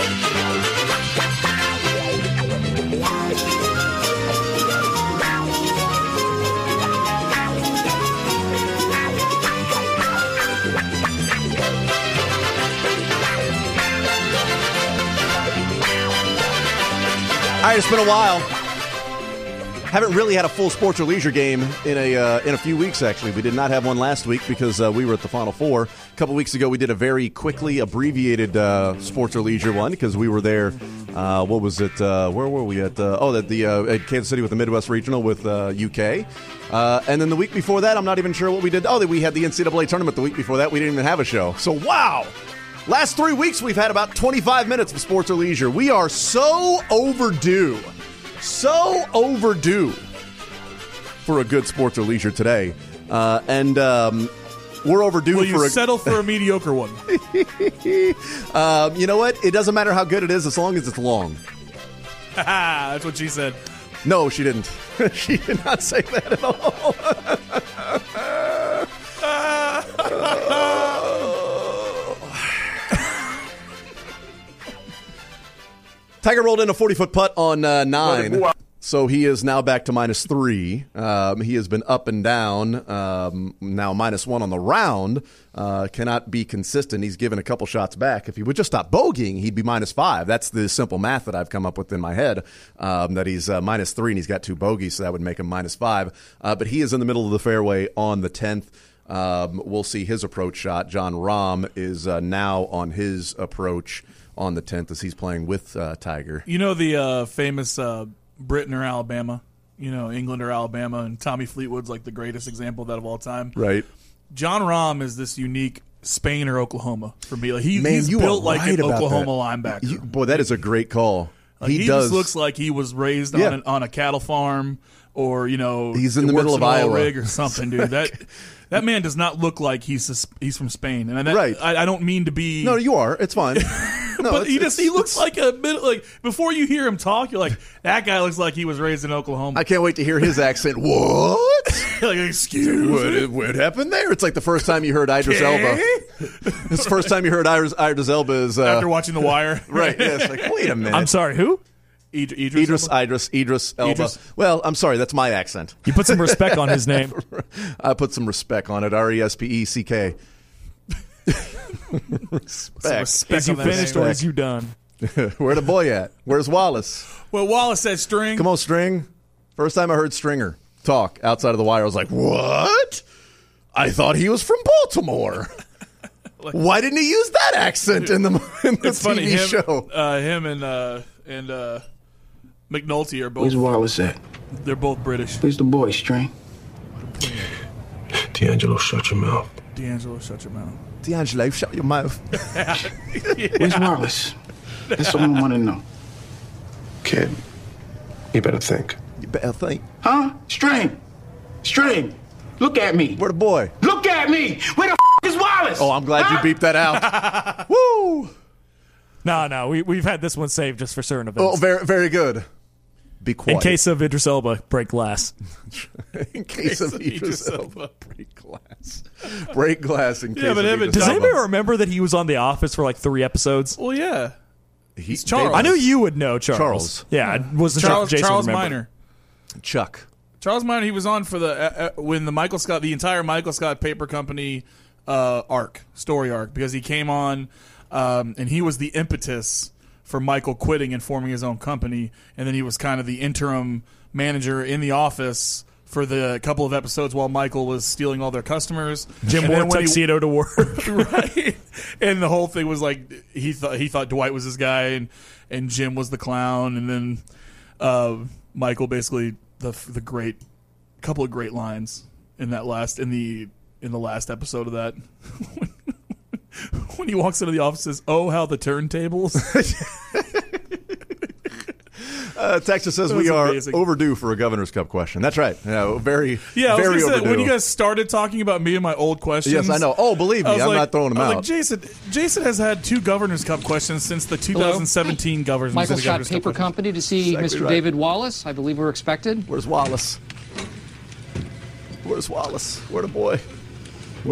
All right, it's been a while. Haven't really had a full sports or leisure game in a few weeks, actually. We did not have one last week because we were at the Final Four. A couple weeks ago, we did a very quickly abbreviated sports or leisure one because we were there. What was it? Where were we at? At Kansas City with the Midwest Regional with UK. And then the week before that, I'm not even sure what we did. Oh, we had the NCAA tournament the week before that. We didn't even have a show. So, wow. Last 3 weeks, we've had about 25 minutes of sports or leisure. We are so overdue. So overdue for a good sports or leisure today. And we're overdue Will you settle for a mediocre one? You know what? It doesn't matter how good it is as long as it's long. That's what she said. No, she didn't. She did not say that at all. Tiger rolled in a 40-foot putt on 9, so he is now back to -3. He has been up and down, now -1 on the round. Cannot be consistent. He's given a couple shots back. If he would just stop bogeying, he'd be -5. That's the simple math that I've come up with in my head, that he's -3 and he's got 2 bogeys, so that would make him -5. But he is in the middle of the fairway on the 10th. We'll see his approach shot. John Rahm is now on his approach on the 10th as he's playing with Tiger. You know the famous Britain or Alabama, England or Alabama, and Tommy Fleetwood's like the greatest example of that of all time. Right. John Rahm is this unique Spain or Oklahoma for me. Like he's built like an Oklahoma linebacker. Boy, that is a great call. Like he just looks like he was raised on a cattle farm, or he's in the middle of Iowa rig or something, dude. That man does not look like he's from Spain, and right. I don't mean to be. No, you are. It's fine. No, but he looks like a bit like before you hear him talk, you're like, that guy looks like he was raised in Oklahoma. I can't wait to hear his accent. What? Like, excuse me? What happened there? It's like the first time you heard Idris Elba. It's the first time you heard Idris Elba is after watching The Wire. Right. Yeah, it's like, wait a minute. I'm sorry, who? Idris Elba. Well, I'm sorry, that's my accent. You put some respect on his name. I put some respect on it. RESPECK. Respect. Is you finished or is you done? Where the boy at? Where's Wallace? Well, Wallace said String. Come on, String. First time I heard Stringer talk outside of The Wire, I was like, what? I thought he was from Baltimore. Why didn't he use that accent in the it's TV funny, show? Him and McNulty are both. Where's Wallace at? They're both British. Where's the boy, String? D'Angelo, shut your mouth. D'Angelo, shut your mouth. D'Angelo, shut your mouth. Where's Wallace? That's all I want to know. Kid, you better think. You better think. Huh? String! Look at me. Where the boy? Look at me! Where the is Wallace? Oh, I'm glad you beeped that out. Woo! No, we've had this one saved just for certain events. Oh, very, very good. Be quiet. In case of Idris Elba, break glass. In case of Idris Elba, break glass. Break glass in case of Idris Elba. Does anybody remember that he was on The Office for like 3 episodes? Well, yeah. He's Charles. I knew you would know Charles. Yeah, it wasn't Charles Minor. Chuck. Charles Minor, he was on for when the entire Michael Scott Paper Company story arc, because he came on and he was the impetus for Michael quitting and forming his own company, and then he was kind of the interim manager in the office for the couple of episodes while Michael was stealing all their customers. Jim wore a tuxedo to work. Right. And the whole thing was like he thought Dwight was his guy and Jim was the clown, and then Michael basically the great couple of great lines in the last episode of that. When he walks into the office and says, "Oh, how the turntables." Texas says we are overdue for a Governor's Cup question. That's right. Very overdue. When you guys started talking about me and my old questions. Yes, I know. Oh, believe me, I'm not throwing them out. Like, Jason has had 2 Governor's Cup questions since the 2017 Governor's Cup. Michael Scott Paper Company to see exactly Mr. right. David Wallace. I believe we're expected. Where's Wallace? Where the boy?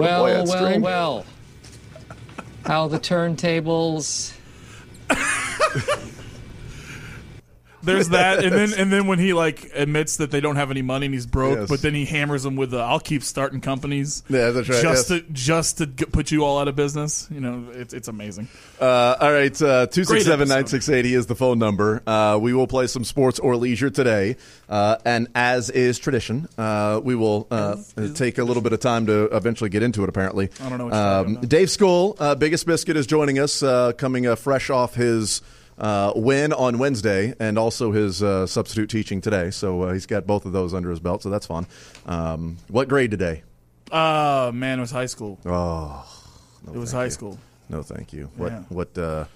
Well. How the turntables. There's that, and then when he like admits that they don't have any money and he's broke, Yes. but then he hammers them with the "I'll keep starting companies." Yeah, that's right. Just to put you all out of business. You know, it's amazing. All right, 267-9680 is the phone number. We will play some sports or leisure today, and as is tradition, we will take a little bit of time to eventually get into it. Apparently, I don't know what you're talking about. Dave Skull, Biggest Biscuit, is joining us, coming fresh off his win on Wednesday and also his substitute teaching today. So he's got both of those under his belt, so that's fun. What grade today? Man, it was high school. Oh, It was high school. no, thank you. Yeah.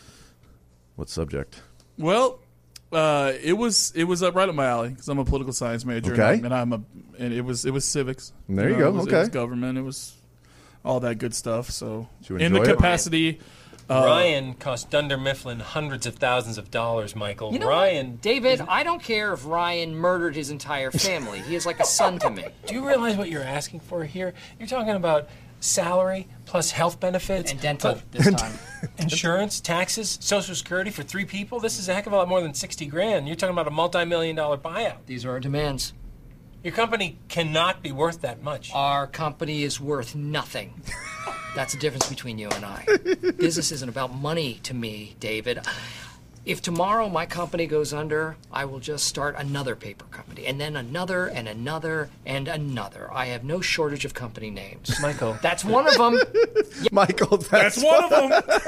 What subject? Well, it was up right up my alley because I'm a political science major. Okay. and it was civics. There you go. It was, Okay. It was government. It was all that good stuff. So Did you in the enjoy it? capacity. Ryan cost Dunder Mifflin hundreds of thousands of dollars, Michael. You know Ryan, what, David, I don't care if Ryan murdered his entire family. He is like a son to me. do you realize what you're asking for here? You're talking about salary plus health benefits. And dental this time. Insurance, taxes, Social Security for 3 people. This is a heck of a lot more than $60,000. You're talking about a multi-million-dollar buyout. These are our demands. Your company cannot be worth that much. Our company is worth nothing. That's the difference between you and I. Business isn't about money to me, David. If tomorrow my company goes under, I will just start another paper company, and then another, and another, and another. I have no shortage of company names. Michael. That's one of them. Michael, That's one of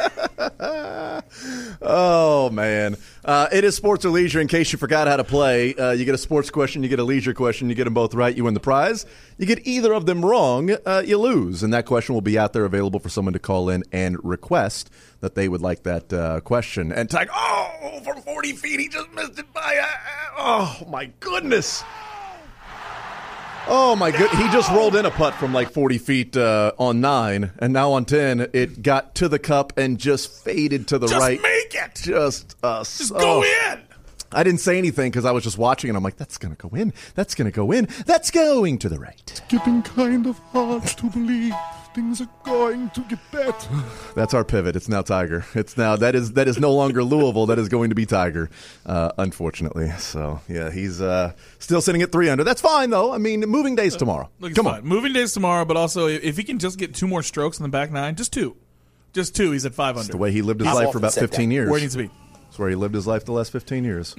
them. Oh, man. It is sports or leisure. In case you forgot how to play, you get a sports question, you get a leisure question. You get them both right, you win the prize. You get either of them wrong, you lose. And that question will be out there available for someone to call in and request that they would like that question. And tag, from 40 feet, he just missed it by, oh, my goodness. Oh, my goodness. He just rolled in a putt from like 40 feet on 9, and now on 10, it got to the cup and just faded to the right. Make it. Just Go in. I didn't say anything because I was just watching, and I'm like, that's going to go in. That's going to go in. That's going to the right. Getting kind of hard to believe things are going to get better. That's our pivot. It's now Tiger. It's now that is no longer Louisville. That is going to be Tiger, unfortunately. So yeah, he's still sitting at 3 under. That's fine though. I mean, moving days tomorrow. Look, Come fine. on, Moving days tomorrow, but also if he can just get 2 more strokes in the back 9, just two, he's at 5 under. It's the way he lived his life for about 15 years. Where he needs to be. That's where he lived his life the last 15 years.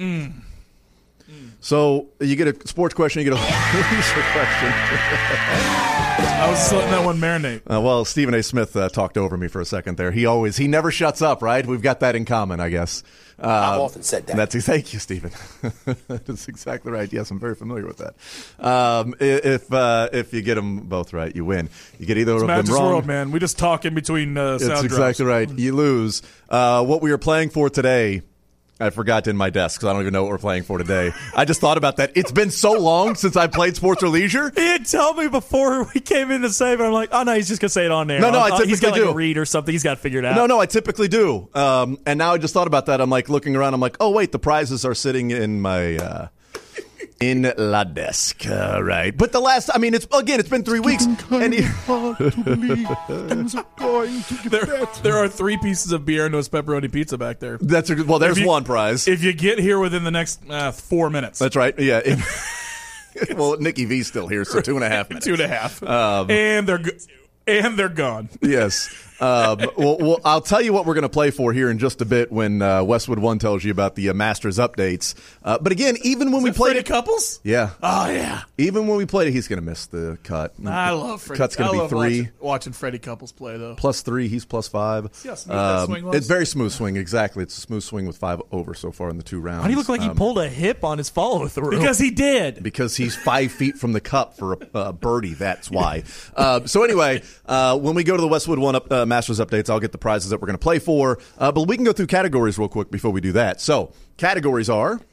So you get a sports question, you get a leisure question. I was just letting that one marinate. Well, Stephen A. Smith talked over me for a second there. He never shuts up, right? We've got that in common, I guess. I've often said that. Thank you, Stephen. That's exactly right. Yes, I'm very familiar with that. If you get them both right, you win. You get either of them Matches wrong. world, man. We just talk in between sound That's drops. exactly right. You lose. What we are playing for today, I forgot in my desk because I don't even know what we're playing for today. I just thought about that. It's been so long since I played sports or leisure. He had told me before we came in to save it. I'm like, oh no, he's just gonna say it on there. No, I typically he's got like do. a read or something. He's got it figured out. No, I typically do. And now I just thought about that. I'm like looking around. I'm like, oh wait, the prizes are sitting in my in la desk. Right. But it's been 3 weeks. Kind of hard to believe things are going to get better. There are 3 pieces of beer and those pepperoni pizza back there. There's one prize. If you get here within the next 4 minutes. That's right. Yeah. Well, Nikki V's still here, so 2.5 minutes. 2.5. And they're gone. Yes. Well, I'll tell you what we're going to play for here in just a bit when Westwood One tells you about the Masters updates. But again, even when we played it, Couples. Yeah. Oh yeah. Even when we played it, he's going to miss the cut. I love Freddie. Cut's going to be 3. Watching Freddie Couples play though. +3, he's +5. See how smooth that swing was? It's very smooth swing. Exactly, it's a smooth swing with 5 over so far in the 2 rounds. Why do you look like he pulled a hip on his follow through? Because he did. Because he's 5 feet from the cup for a birdie. That's why. So anyway, when we go to the Westwood One Masters updates, I'll get the prizes that we're going to play for. But we can go through categories real quick before we do that. So categories are,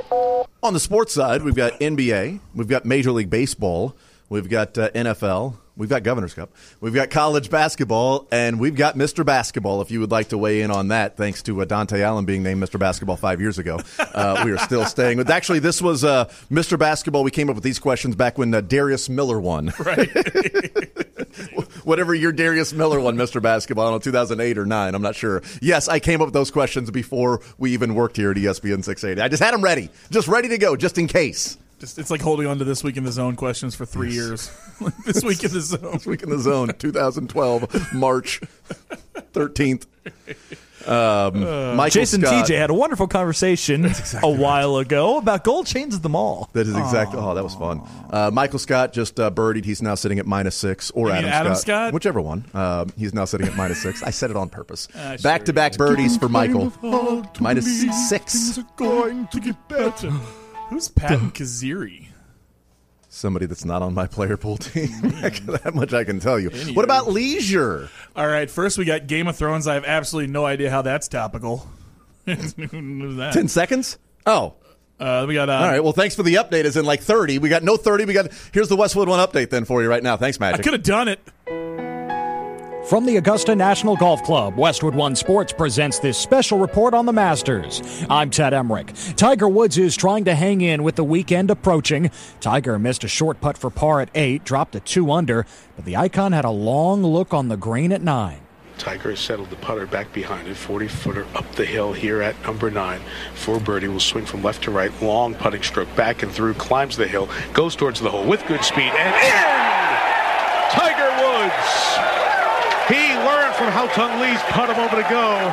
on the sports side, we've got NBA, we've got Major League Baseball, we've got NFL, We've got Governor's Cup. We've got college basketball, and we've got Mr. Basketball, if you would like to weigh in on that, thanks to Dante Allen being named Mr. Basketball 5 years ago. We are still staying with. Actually, this was Mr. Basketball. We came up with these questions back when Darius Miller won. Right. Whatever year Darius Miller won Mr. Basketball, I don't know, 2008 or 2009, I'm not sure. Yes, I came up with those questions before we even worked here at ESPN 680. I just had them ready, just ready to go, just in case. It's like holding on to This Week in the Zone questions for 3 years. This Week in the Zone. This Week in the Zone, 2012, March 13th. Michael Jason Scott. TJ had a wonderful conversation a while ago about gold chains at the mall. That is exactly. Oh, that was fun. Michael Scott just birdied. He's now sitting at -6. Or Adam Scott, whichever one. He's now sitting at -6. I said it on purpose. Back-to-back birdies for Michael. -6. Things are going to get better. Who's Patton Kaziri? Somebody that's not on my player pool team. That much I can tell you. What about leisure? All right, first we got Game of Thrones. I have absolutely no idea how that's topical. Who knew that? 10 seconds? Oh. We got. All right, well, thanks for the update. As in like 30. We got no 30. Here's the Westwood One update then for you right now. Thanks, Magic. I could have done it. From the Augusta National Golf Club, Westwood One Sports presents this special report on the Masters. I'm Ted Emmerich. Tiger Woods is trying to hang in with the weekend approaching. Tiger missed a short putt for par at 8, dropped to 2 under, but the icon had a long look on the green at 9. Tiger has settled the putter back behind it, 40-footer up the hill here at number 9. For birdie, will swing from left to right, long putting stroke back and through, climbs the hill, goes towards the hole with good speed, and in! Tiger Woods! He learned from Haotong Lee's putt a moment ago.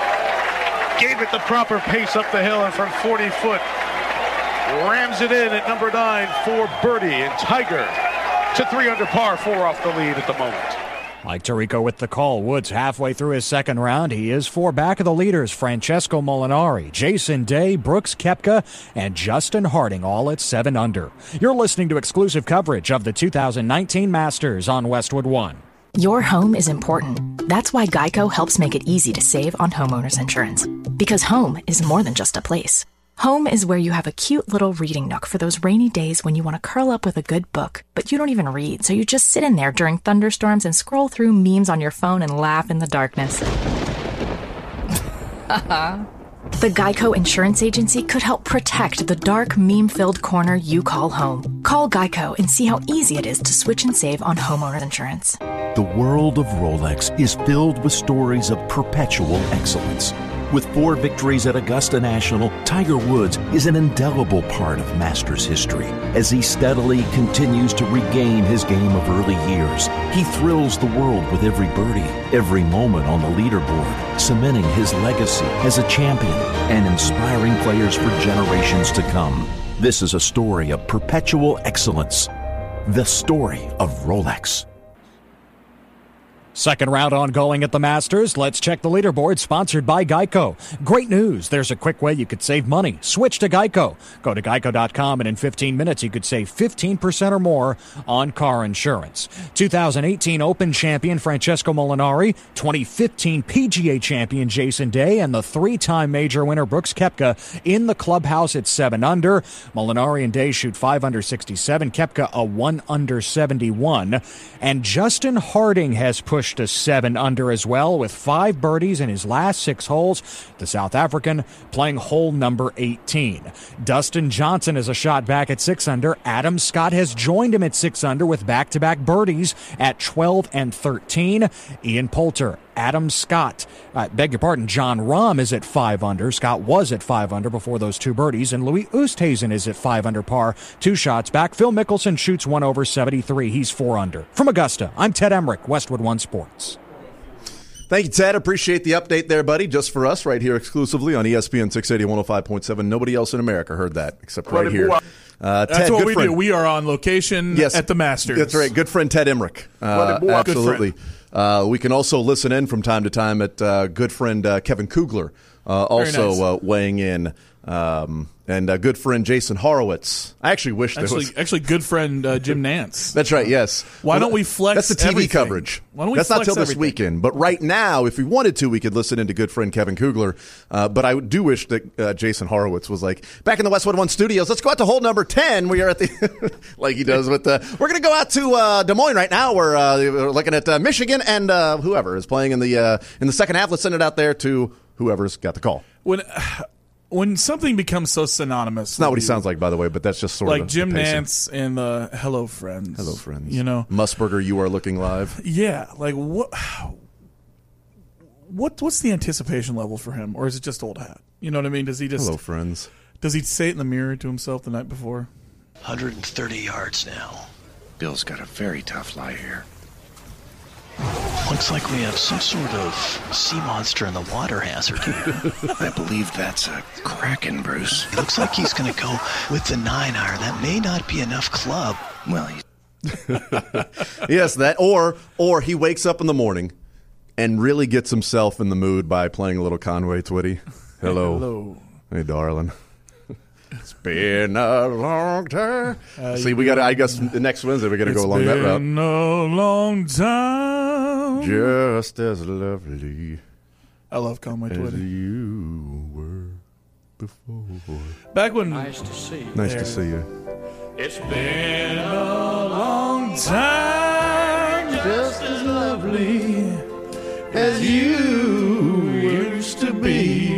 Gave it the proper pace up the hill and from 40 foot rams it in at number 9 for birdie. And Tiger to 3 under par, 4 off the lead at the moment. Mike Tirico with the call. Woods halfway through his second round. He is 4 back of the leaders. Francesco Molinari, Jason Day, Brooks Koepka, and Justin Harding all at 7 under. You're listening to exclusive coverage of the 2019 Masters on Westwood One. Your home is important. That's why Geico helps make it easy to save on homeowners insurance. Because home is more than just a place. Home is where you have a cute little reading nook for those rainy days when you want to curl up with a good book, but you don't even read, so you just sit in there during thunderstorms and scroll through memes on your phone and laugh in the darkness. The Geico Insurance Agency could help protect the dark, meme-filled corner you call home. Call Geico and see how easy it is to switch and save on homeowner insurance. The world of Rolex is filled with stories of perpetual excellence. With 4 victories at Augusta National, Tiger Woods is an indelible part of Masters history. As he steadily continues to regain his game of early years, he thrills the world with every birdie, every moment on the leaderboard, cementing his legacy as a champion and inspiring players for generations to come. This is a story of perpetual excellence. The story of Rolex. Second round ongoing at the Masters. Let's check the leaderboard, sponsored by Geico. Great news. There's a quick way you could save money. Switch to Geico. Go to geico.com and in 15 minutes you could save 15% or more on car insurance. 2018 Open champion Francesco Molinari, 2015 PGA champion Jason Day, and the 3-time major winner Brooks Koepka in the clubhouse at 7 under. Molinari and Day shoot 5 under 67. Koepka a 1 under 71. And Justin Harding has pushed to 7 under as well with 5 birdies in his last 6 holes. The South African playing hole number 18. Dustin Johnson is a shot back at 6 under. Adam Scott has joined him at 6 under with back-to-back birdies at 12 and 13. Ian Poulter, Adam Scott, beg your pardon, John Rahm is at 5 under. Scott was at 5 under before those 2 birdies. And Louis Oosthuizen is at 5 under par, 2 shots back. Phil Mickelson shoots 1 over 73. He's 4 under. From Augusta, I'm Ted Emmerich, Westwood One Sports. Thank you, Ted. Appreciate the update there, buddy. Just for us right here exclusively on ESPN 680 105.7. Nobody else in America heard that except right here. That's Ted, what we friend. do. We are on location at the Masters. That's right. Good friend Ted Emmerich. Absolutely. We can also listen in from time to time at good friend Kevin Kugler, also weighing in. And And good friend Jason Horowitz. I actually wish there was... Actually, good friend Jim Nance. That's right, yes. Why don't we flex That's the TV everything? coverage. Why don't we That's flex not till this everything? weekend. But right now, if we wanted to, we could listen into good friend Kevin Kugler. But I do wish that Jason Horowitz was like, back in the Westwood One studios, let's go out to hole number 10. We are at the... like he does with the... We're going to go out to Des Moines right now. We're looking at Michigan and whoever is playing in the second half. Let's send it out there to whoever's got the call. When something becomes so synonymous, it's not what he sounds like, by the way, but that's just sort of like Jim Nance and the Hello Friends. Hello Friends. You know, Musburger, You Are Looking Live. Yeah, like what's the anticipation level for him, or is it just old hat? You know what I mean? Does he just Hello Friends? Does he say it in the mirror to himself the night before? 130 yards now. Bill's got a very tough lie here. Looks like we have some sort of sea monster in the water hazard here. I believe that's a kraken, Bruce. It looks like he's going to go with the 9-iron. That may not be enough club. Well, yes, that or he wakes up in the morning and really gets himself in the mood by playing a little Conway Twitty. Hello. Hello. Hey, darling. It's been a long time. See, we got to, I guess, next Wednesday we got to go along that route. It's been a long time. Just as lovely. I love Conway Twitty. As you were before. Back when. Nice to see you. Nice to see you. It's been a long time. Just as lovely as you used to be.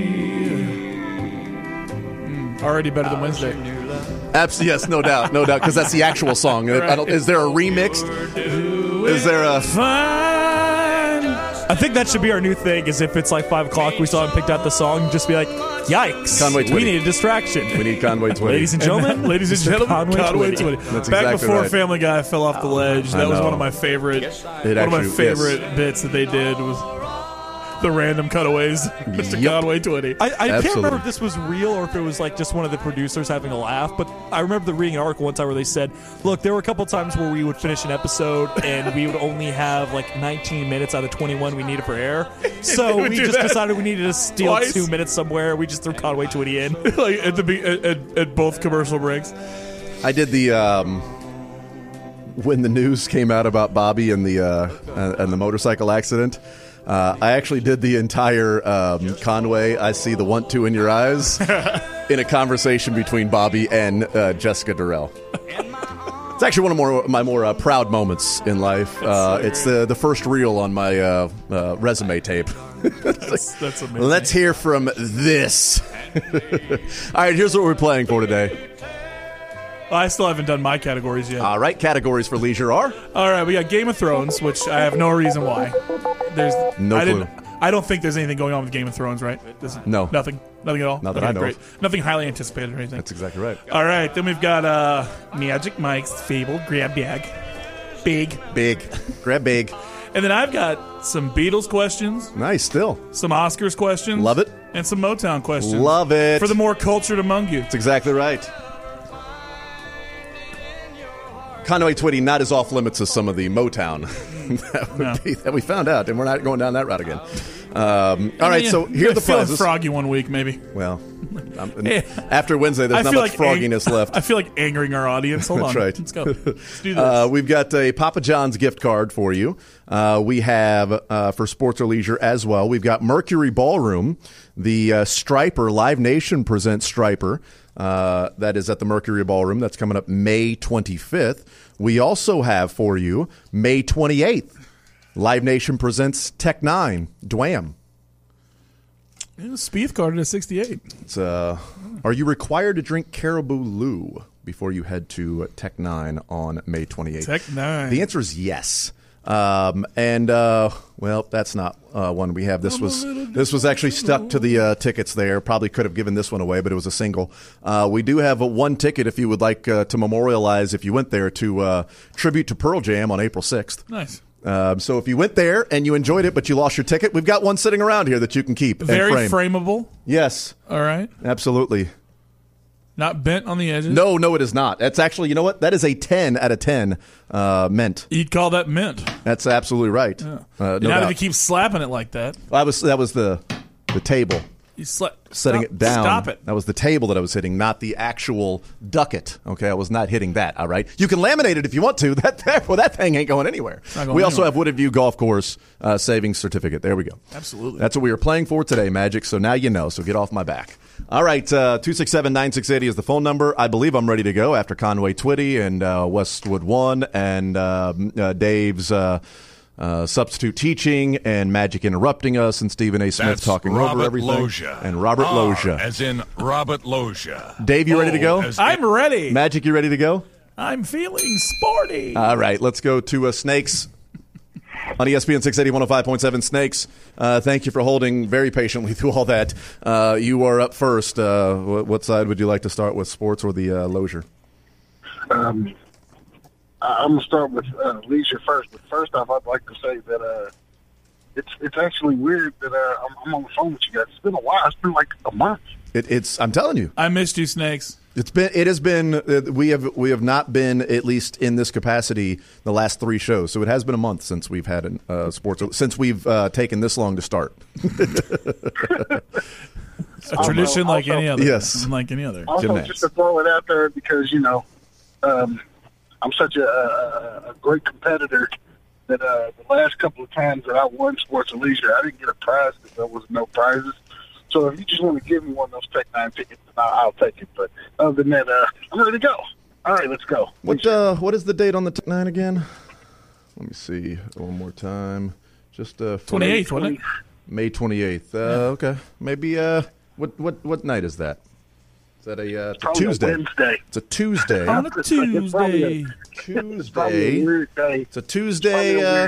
Already better than Wednesday. Absolutely, yes, no doubt, because that's the actual song. Right. Is there a remix? Is there a? I think that should be our new thing. Is if it's like 5 o'clock, we saw him picked out the song, just be like, "Yikes! Conway Twitty. We need a distraction." We need Conway Twitty. Ladies and gentlemen, Conway Twitty. That's Back exactly before right. Family Guy fell off the ledge, that was one of my favorite. Bits that they did was the random cutaways, Mr. Conway Twitty. I can't remember if this was real or if it was like just one of the producers having a laugh, but I remember reading an article one time where they said, look, there were a couple times where we would finish an episode and we would only have like 19 minutes out of 21 we needed for air. So we just decided we needed to steal 2 minutes somewhere. We just threw Conway Twitty in. Like at both commercial breaks. I did the when the news came out about Bobby and the motorcycle accident. I actually did the entire Conway, I see the 1-2 in your eyes in a conversation between Bobby and Jessica Durrell. It's actually one of my more proud moments in life. It's the first reel on my resume tape. That's amazing. Let's hear from this. All right, here's what we're playing for today. I still haven't done my categories yet. All right, categories for leisure are? All right, we got Game of Thrones, which I have no reason why. There's no clue. I don't think there's anything going on with Game of Thrones, right? No. Nothing at all? Not that I know great. of. Nothing highly anticipated or anything. That's exactly right. All right, then we've got Magic Mike's Fable Grab Bag. Big. Grab big. And then I've got some Beatles questions. Nice, still. Some Oscars questions. Love it. And some Motown questions. Love it. For the more cultured among you. That's exactly right. Conway Twitty not as off limits as some of the Motown that we found out, and we're not going down that route again. All right, so here are the prizes. Froggy one week, maybe. Well, after Wednesday, there's not much frogginess left. I feel like angering our audience. Hold on. Right. Let's go. Let's do this. We've got a Papa John's gift card for you. We have, for sports or leisure as well, we've got Mercury Ballroom, the Striper, Live Nation presents Striper. That is at the Mercury Ballroom. That's coming up May 25th. We also have for you May 28th. Live Nation presents Tech 9, Dwam. Spieth carded at 68. It's, are you required to drink Caribou Lou before you head to Tech 9 on May 28th? Tech 9. The answer is yes. Well, that's not one we have. This was actually stuck to the tickets there. Probably could have given this one away, but it was a single. We do have one ticket if you would like to memorialize if you went there to tribute to Pearl Jam on April 6th. Nice. So if you went there and you enjoyed it, but you lost your ticket, we've got one sitting around here that you can keep. Very frameable. Yes. All right. Absolutely. Not bent on the edges? No, it is not. That's actually, you know what? That is a 10 out of 10 mint. You'd call that mint. That's absolutely right. Yeah. No Not doubt. if you keep slapping it like that. That was the table. setting it down. Stop it. That was the table that I was hitting, not the actual ducket. Okay, I was not hitting that. All right, you can laminate it if you want to. That thing ain't going anywhere. We also have Wooded View Golf Course savings certificate. There we go. Absolutely. That's what we were playing for today, Magic. So now you know. So get off my back. All right, 267-9680 is the phone number. I believe I'm ready to go after Conway Twitty and Westwood One and Dave's. Substitute teaching and Magic interrupting us and Stephen A. Smith That's talking Robert over everything. Loggia. And Robert Loggia. As in Robert Loggia. Dave, you ready to go? I'm ready. Magic, you ready to go? I'm feeling sporty. All right, let's go to Snakes on ESPN 680 105.7. Snakes, thank you for holding very patiently through all that. You are up first. What side would you like to start with, sports or the Loggia? I'm going to start with leisure first. But first off, I'd like to say that it's actually weird that I'm on the phone with you guys. It's been a while. It's been like a month. I'm telling you. I missed you, Snakes. It has been we have not been, at least in this capacity, the last 3 shows. So it has been a month since we've had sports, since we've taken this long to start. It's a tradition like any other. Yes. Like any other. Also, just to throw it out there because, I'm such a great competitor that the last couple of times that I won Sports and Leisure, I didn't get a prize because there was no prizes. So if you just want to give me one of those Tech 9 tickets, I'll take it. But other than that, I'm ready to go. All right, let's go. What is the date on the Tech 9 again? Let me see one more time. Just 28th, wasn't it? May 28th. Okay, maybe. What night is that? Is that it's a Tuesday? Wednesday. It's a Tuesday. On a Tuesday. It's a Tuesday.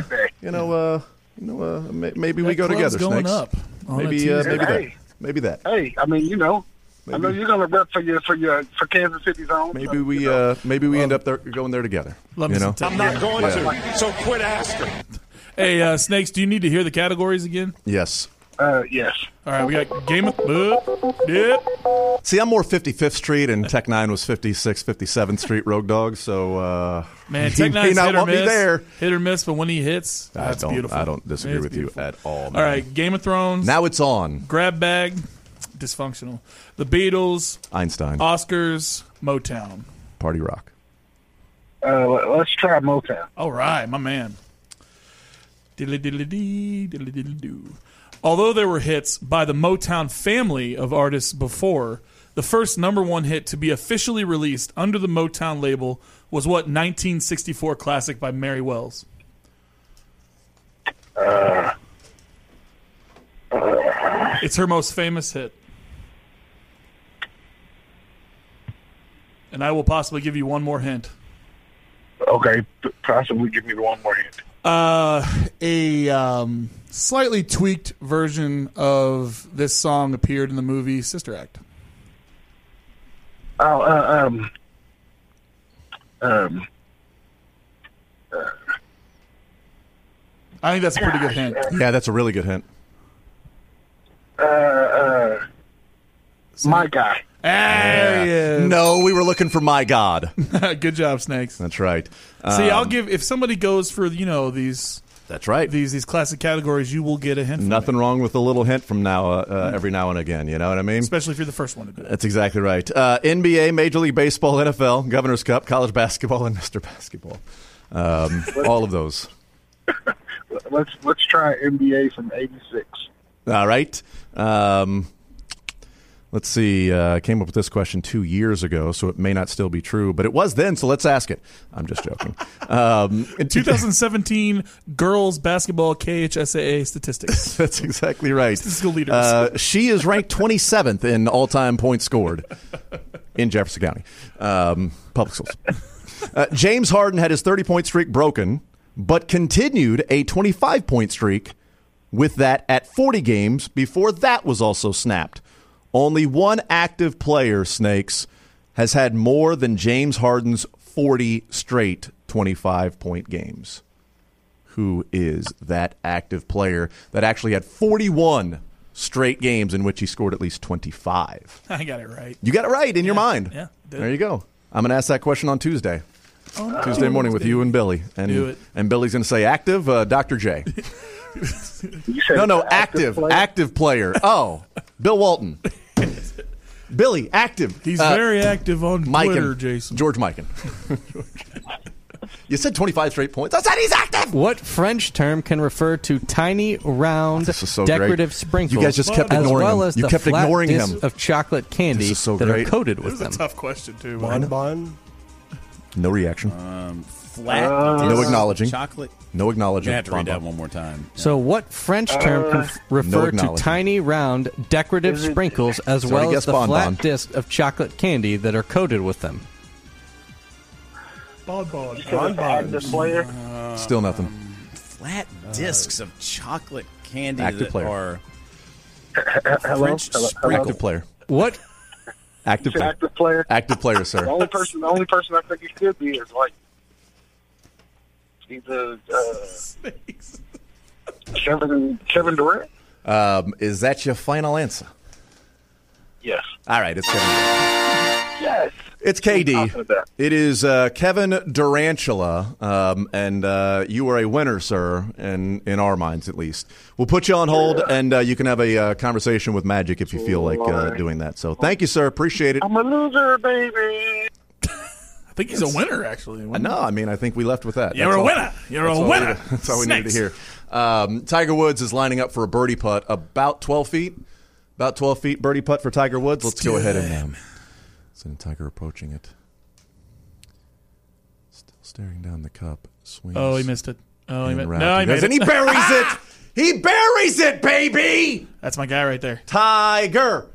Maybe we go together, going Snakes. Up maybe that. Hey, I mean, I know you're gonna rep for Kansas City's home. Maybe we end up going there together. I'm not going to. So quit asking. Hey, Snakes, do you need to hear the categories again? Yes. Yes. All right, we got Game of... Yep. See, I'm more 55th Street, and Tech 9 was 56th, 57th Street Rogue Dog, so... Man, Tech 9's not hit or want me miss. there. Hit or miss, but when he hits, that's beautiful. I don't disagree with you at all, man. All right, Game of Thrones. Now it's on. Grab Bag, dysfunctional. The Beatles. Einstein. Oscars, Motown. Party Rock. Let's try Motown. All right, my man. Diddly-diddly-dee, diddly-diddly-doo. Although there were hits by the Motown family of artists before, the first #1 hit to be officially released under the Motown label was what 1964 classic by Mary Wells? It's her most famous hit. And I will possibly give you one more hint. Okay, possibly give me one more hint. A slightly tweaked version of this song appeared in the movie Sister Act. I think that's a pretty good hint. Yeah, that's a really good hint. My Guy. There he is. No, we were looking for My God. Good job, Snakes. That's right. See, I'll give if somebody goes for these. That's right. These classic categories, you will get a hint. Nothing wrong with a little hint from now every now and again. You know what I mean? Especially if you're the first one to do it. That's exactly right. NBA, Major League Baseball, NFL, Governor's Cup, college basketball, and Mr. Basketball. All of those. Let's try NBA from '86. All right. Let's see. I came up with this question 2 years ago, so it may not still be true, but it was then, so let's ask it. I'm just joking. In 2017 girls basketball KHSAA statistics. That's exactly right. Statistical leaders. She is ranked 27th in all-time points scored in Jefferson County. Public schools. James Harden had his 30-point streak broken, but continued a 25-point streak with that at 40 games before that was also snapped. Only one active player, Snakes, has had more than James Harden's 40 straight 25-point games. Who is that active player that actually had 41 straight games in which he scored at least 25? I got it right. You got it right in your mind. Yeah. There you go. I'm going to ask that question on Tuesday. Oh, no. Tuesday morning with you and Billy. And, do it. And Billy's going to say active, Dr. J. No, active player. Oh, Bill Walton. Billy, active. He's very active on Twitter, Jason. George Mikan. You said 25 straight points. I said he's active. What French term can refer to tiny, round, decorative sprinkles? You guys just kept ignoring as well him. as You the kept flat ignoring disc him. of chocolate candy that are coated with This them. is a tough question, too. Bonbon. No reaction. Flat. No acknowledging. Chocolate. No acknowledging. You have to read that one more time. So what French term can refer to acknowledging. tiny, round, decorative sprinkles as Somebody well as guess the bonbon. flat disc of chocolate candy that are coated with them? Active player. Still nothing. Flat discs of chocolate candy Active that player. are Hello? French Hello? sprinkle. Active player. What? Active player. Active player. Active player, sir. The only person I think he could be is like either Kevin Durant. Is that your final answer? Yes. All right, it's Kevin Durant. Yes. It's KD. It is Kevin Durantula, and you are a winner, sir, in our minds at least. We'll put you on hold, and you can have a conversation with Magic if you feel like doing that. So thank you, sir. Appreciate it. I'm a loser, baby. I think he's a winner, actually. No, I mean, I think we left with that. You're a winner. You're a winner. That's all we needed to hear. Tiger Woods is lining up for a birdie putt about 12 feet. About 12 feet birdie putt for Tiger Woods. Let's go ahead and send Tiger approaching it. Still staring down the cup. Swings. Oh, he missed it. Oh, he missed it. it. No, he made it. And he buries it. He buries it, baby. That's my guy right there. Tiger.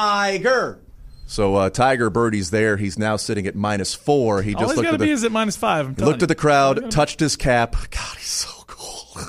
So Tiger birdie's there. He's now sitting at -4. He All just he's looked got to at be is at -5. He looked at the crowd, touched his cap. God, he's so cool.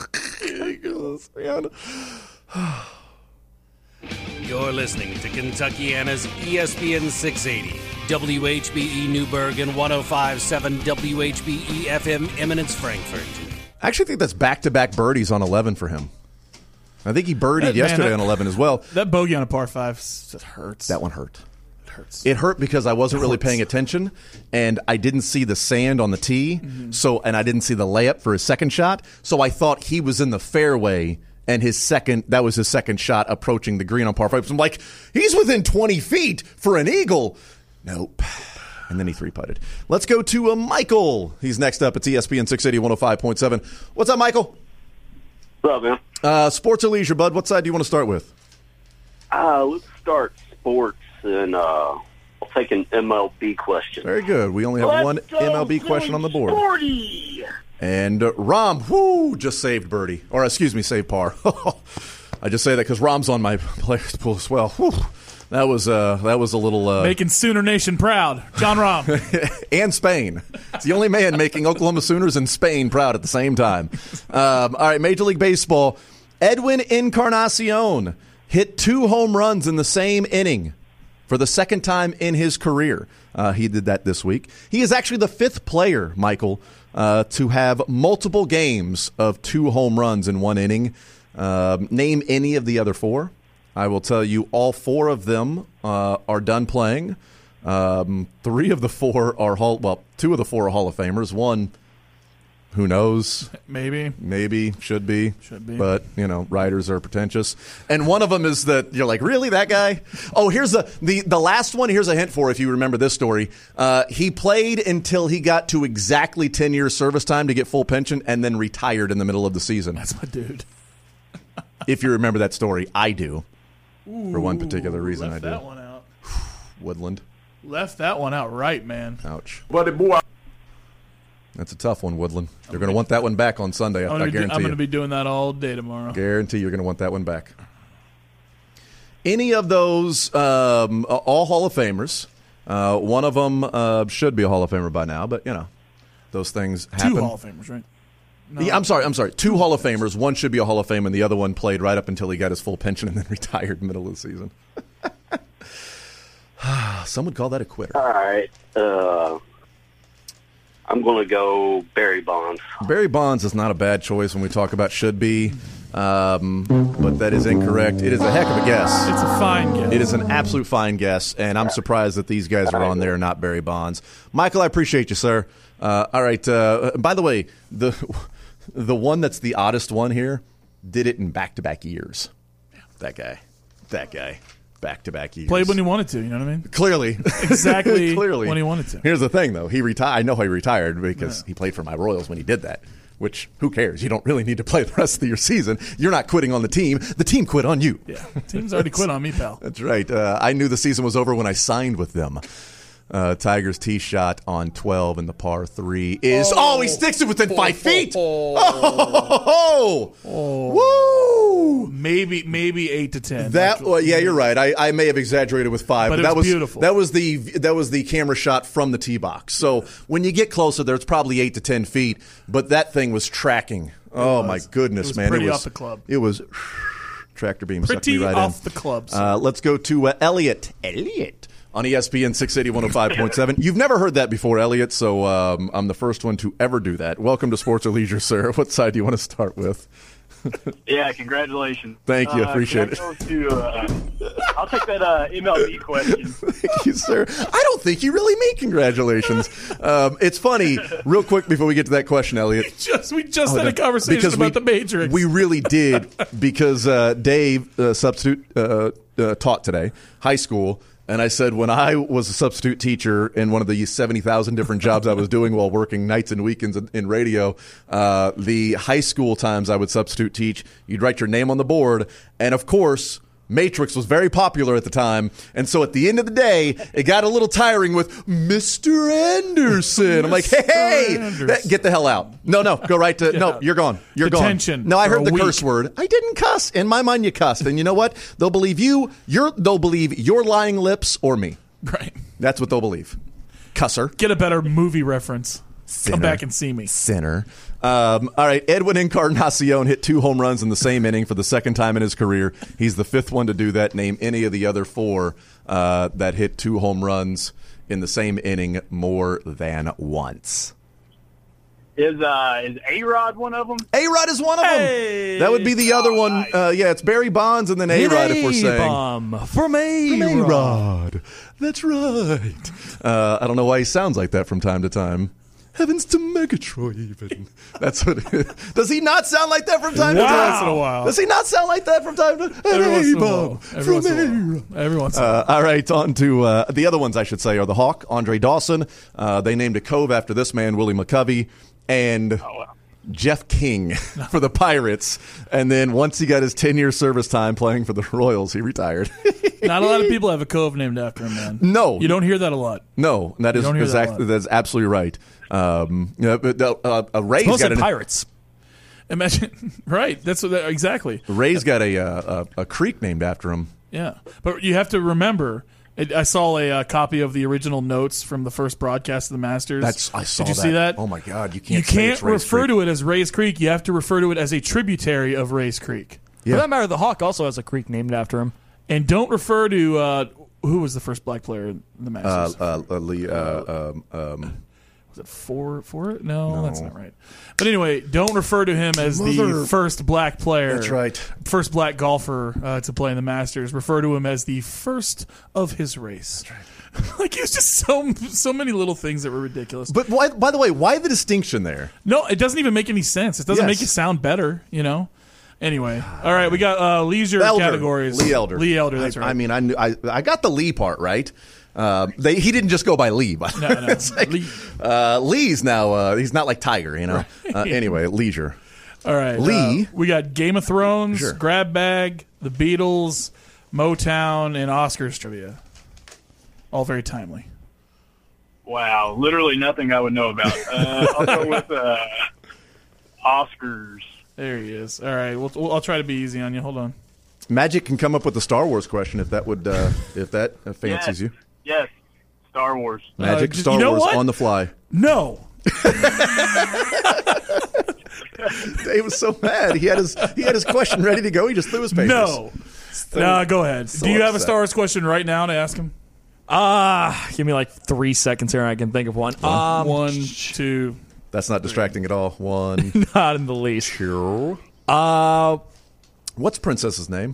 You're listening to Kentuckiana's ESPN 680, WHBE Newburgh, and 105.7 WHBE FM Eminence, Frankfurt. I actually think that's back-to-back birdies on 11 for him. I think he birdied yesterday on 11 as well. That bogey on a par 5 just hurts. That one hurt. It hurts. It hurt because I wasn't really paying attention, and I didn't see the sand on the tee, and I didn't see the layup for his second shot, so I thought he was in the fairway, and that was his second shot approaching the green on par 5. So I'm like, he's within 20 feet for an eagle. Nope. And then he three-putted. Let's go to Michael. He's next up. It's ESPN 680, 105.7. What's up, Michael? What's up, man? Sports or leisure, bud? What side do you want to start with? Let's start sports, and I'll take an MLB question. Very good. We only have one MLB question on the board. Sporty. And Rom, just saved birdie. Or, excuse me, saved par. I just say that because Rom's on my players pool as well. Whew. That was a little... making Sooner Nation proud. John Rahm. And Spain. It's the only man making Oklahoma Sooners and Spain proud at the same time. All right, Major League Baseball. Edwin Encarnacion hit 2 home runs in the same inning for the second time in his career. He did that this week. He is actually the 5th player, Michael, to have multiple games of 2 home runs in one inning. Name any of the other 4. I will tell you all 4 of them are done playing. 3 of the 4 are 2 of the 4 are Hall of Famers. One, who knows? Maybe, should be. But, writers are pretentious. And one of them is that you're like, really, that guy? Oh, here's the last one. Here's a hint for if you remember this story. He played until he got to exactly 10 years service time to get full pension and then retired in the middle of the season. That's my dude. If you remember that story, I do. For one particular reason, I do. Left that one out. Woodland. Left that one out right, man. Ouch. Buddy boy. That's a tough one, Woodland. You're going to want that one back on Sunday, I guarantee you. I'm going to be doing that all day tomorrow. Guarantee you're going to want that one back. Any of those, all Hall of Famers. One of them should be a Hall of Famer by now, but, those things happen. 2 Hall of Famers, right? No. Yeah, I'm sorry. 2 Hall of Famers. One should be a Hall of Fame, and the other one played right up until he got his full pension and then retired in the middle of the season. Some would call that a quitter. All right. I'm going to go Barry Bonds. Barry Bonds is not a bad choice when we talk about should be, but that is incorrect. It is a heck of a guess. It's a fine guess. It is an absolute fine guess, and I'm surprised that these guys are on there, not Barry Bonds. Michael, I appreciate you, sir. All right. By the way, the one that's the oddest one here did it in back-to-back years. That guy. back-to-back years. Played when he wanted to, you know what I mean? Clearly. Exactly Clearly. when he wanted to. Here's the thing, though. I know he retired because he played for my Royals when he did that, which, who cares? You don't really need to play the rest of your season. You're not quitting on the team. The team quit on you. Yeah, the team's already quit on me, pal. That's right. I knew the season was over when I signed with them. Tiger's tee shot on 12 in the par 3 is... he sticks it within 5 feet! Woo! Maybe 8 to 10. You're right. I may have exaggerated with 5, but that was beautiful. That was the camera shot from the tee box. So when you get closer there, it's probably 8 to 10 feet, but that thing was tracking. My goodness, it was man. Pretty off the club. It was... Tractor beam sucked me right off in. the club. Let's go to Elliot. On ESPN 680 105.7. You've never heard that before, Elliot, so I'm the first one to ever do that. Welcome to Sports or Leisure, sir. What side do you want to start with? Yeah, congratulations. Thank you. Appreciate it. I'll take that MLB question. Thank you, sir. I don't think you really mean congratulations. It's funny, real quick before we get to that question, Elliot. We just had a conversation about the Matrix. We really did because Dave, substitute, taught today, high school. And I said, when I was a substitute teacher in one of the 70,000 different jobs I was doing while working nights and weekends in radio, the high school times I would substitute teach, you'd write your name on the board. And, of course, Matrix was very popular at the time. And so at the end of the day, it got a little tiring with Mr. Anderson. I'm like, hey, get the hell out. No, go right to, no, you're gone. You're Detention gone. No, I heard the week. curse word. I didn't cuss. In my mind, you cussed. And you know what? They'll believe they'll believe your lying lips or me. Right. That's what they'll believe. Cusser. Get a better movie reference. Sinner. Come back and see me. Sinner. All right, Edwin Encarnacion hit 2 home runs in the same inning for the second time in his career. He's the 5th one to do that. Name any of the other 4 that hit 2 home runs in the same inning more than once. Is A-Rod one of them? A-Rod is one of them. That would be the other one. It's Barry Bonds and then A-Rod, if we're saying. From A-Rod. That's right. I don't know why he sounds like that from time to time. Heavens to Megatron, even. That's what it is. Does he not sound like that from time to time? Once in a while. Does he not sound like that from time to time? Every once in a while. All right, on to the other ones, I should say, are the Hawk, Andre Dawson. They named a cove after this man, Willie McCovey, and Jeff King for the Pirates. And then once he got his 10-year service time playing for the Royals, he retired. Not a lot of people have a cove named after him, man. No. You don't hear that a lot. No, that's absolutely right. Ray's got Pirates. Imagine, right? That's exactly. Ray's got a creek named after him. Yeah, but you have to remember. I saw a copy of the original notes from the first broadcast of the Masters. I saw Did you see that? Oh my God! You can't refer to it as Ray's Creek. You have to refer to it as a tributary of Ray's Creek. Yeah. For that matter, the Hawk also has a creek named after him. And don't refer to who was the first black player in the Masters? Was it Ford? No, that's not right. But anyway, don't refer to him as the first black player. That's right. First black golfer to play in the Masters. Refer to him as the first of his race. That's right. Like, it was just so many little things that were ridiculous. But why, by the way, why the distinction there? No, it doesn't even make any sense. It doesn't make it sound better, you know? Anyway, all right, we got leisure categories. Lee Elder. That's right. I mean, I got the Lee part right. He didn't just go by Lee. No. Like, Lee's now. He's not like Tiger, you know. Right. Anyway, leisure. All right, Lee. We got Game of Thrones, Grab Bag, The Beatles, Motown, and Oscars trivia. All very timely. Wow, literally nothing I would know about. I'll go with Oscars. There he is. All right, I'll try to be easy on you. Hold on. Magic can come up with the Star Wars question if that would if that fancies you. Yes, Star Wars. Magic, Star Wars on the fly. No. Dave was so mad. He had his question ready to go. He just threw his papers. No. Go ahead. Do you have a Star Wars question right now to ask him? Give me like 3 seconds here and I can think of one. 1, 2. That's not distracting at all. 1. Not in the least. Sure. What's Princess's name?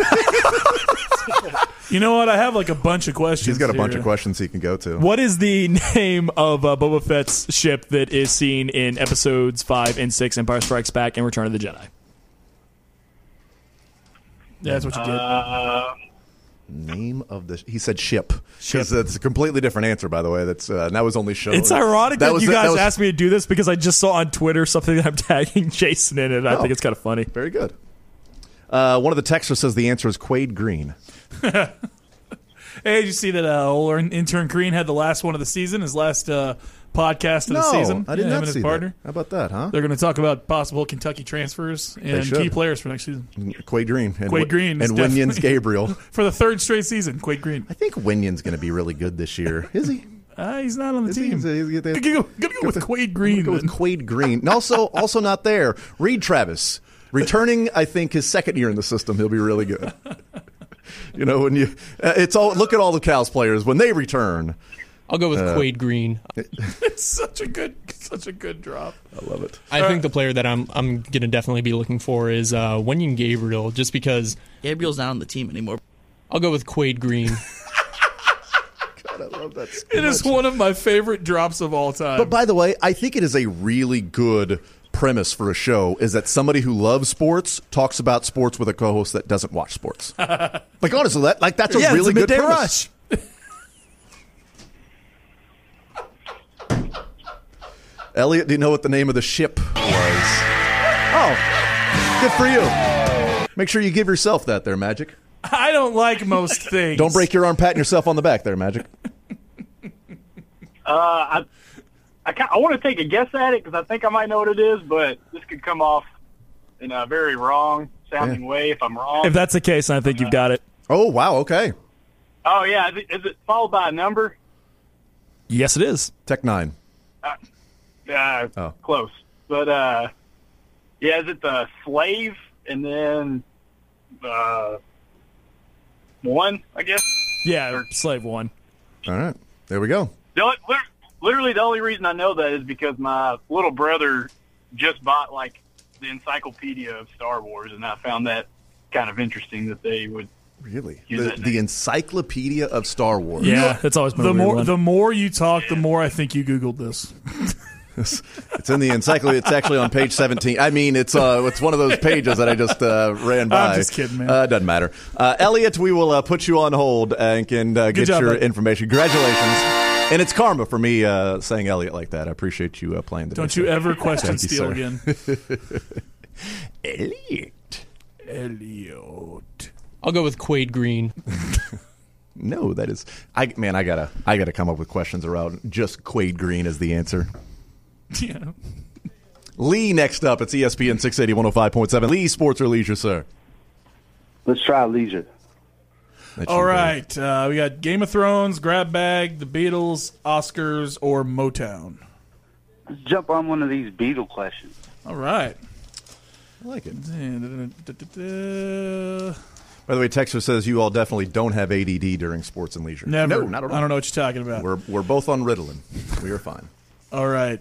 You know what? I have like a bunch of questions. He's got a bunch of questions he can go to. What is the name of Boba Fett's ship that is seen in episodes 5 and 6, Empire Strikes Back and Return of the Jedi? Yeah, that's what you get. Name of the he said ship. That's a completely different answer, by the way. That's that was only shown. It's ironic that you guys asked me to do this because I just saw on Twitter something that I'm tagging Jason in it. I think it's kind of funny. Very good. One of the texters says the answer is Quade Green. Hey, did you see that old intern Green had the last one of the season, his last podcast of the season? I did not him and see his partner. That. How about that, huh? They're going to talk about possible Kentucky transfers and key players for next season. Quade Green. And Winions Gabriel. For the third straight season, Quade Green. I think Winion's going to be really good this year. Is he? He's not on the team. He's gonna go with Quade Green. Go with Quade Green. And also not there. Reed Travis. Returning, I think, his second year in the system. He'll be really good. You know, when you look at all the Cows players when they return. I'll go with Quade Green. It's such a good drop. I love it. I think the player that I'm going to definitely be looking for is Winion Gabriel, just because Gabriel's not on the team anymore. I'll go with Quade Green. God, I love that so It is one of my favorite drops of all time. But by the way, I think it is a really good premise for a show is that somebody who loves sports talks about sports with a co-host that doesn't watch sports. Like honestly, that's a really good premise. Rush. Elliot, do you know what the name of the ship was? Oh, good for you. Make sure you give yourself that there, Magic. I don't like most things. Don't break your arm patting yourself on the back there, Magic. I want to take a guess at it because I think I might know what it is, but this could come off in a very wrong-sounding way if I'm wrong. If that's the case, I think you've got it. Oh, wow, okay. Oh, yeah. Is it followed by a number? Yes, it is. Tech 9. Close. But, yeah, is it the slave and then 1, I guess? Yeah, slave 1. All right. There we go. Literally, the only reason I know that is because my little brother just bought, like, the encyclopedia of Star Wars, and I found that kind of interesting that they would really the encyclopedia of Star Wars. Yeah, that's always been the more you talk, the more I think you Googled this. It's in the encyclopedia. It's actually on page 17. I mean, it's one of those pages that I just ran by. I'm just kidding, man. Doesn't matter. Elliot, we will put you on hold and can get job, your buddy. information. Congratulations. And it's karma for me saying Elliot like that. I appreciate you playing the Don't you ever question Thank you, Steele sir. again. Elliot. I'll go with Quade Green. No, that is I gotta come up with questions around just Quade Green as the answer. Yeah. Lee next up. It's ESPN 680 105.7. Lee, sports or leisure, sir? Let's try leisure. All right. We got Game of Thrones, Grab Bag, The Beatles, Oscars, or Motown. Let's jump on one of these Beatle questions. All right. I like it. Da-da-da-da-da. By the way, Texter says you all definitely don't have ADD during sports and leisure. Never. No, not at all. I don't know what you're talking about. We're both on Ritalin. We are fine. All right.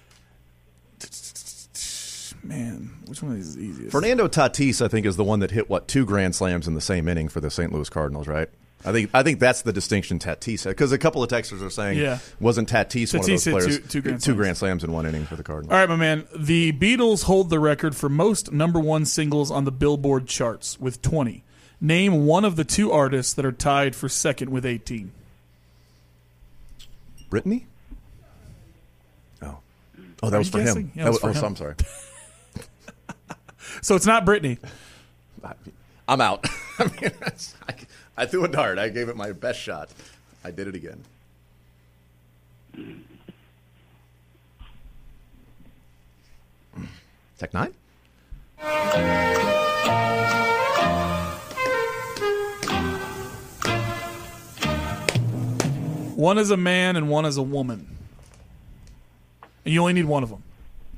Man, which one is the easiest? Fernando Tatis, I think, is the one that hit, 2 Grand Slams in the same inning for the St. Louis Cardinals, right? I think that's the distinction Tatis had. Because a couple of texters are saying, wasn't Tatis one of those players? Two Grand Slams in one inning for the Cardinals. All right, my man. The Beatles hold the record for most #1 singles on the Billboard charts with 20. Name one of the 2 artists that are tied for second with 18. Britney? Oh, that was for him. Yeah, I'm sorry. So it's not Britney. I'm out. I mean, I threw a dart. I gave it my best shot. I did it again. Tech 9? One is a man and one is a woman. And you only need one of them.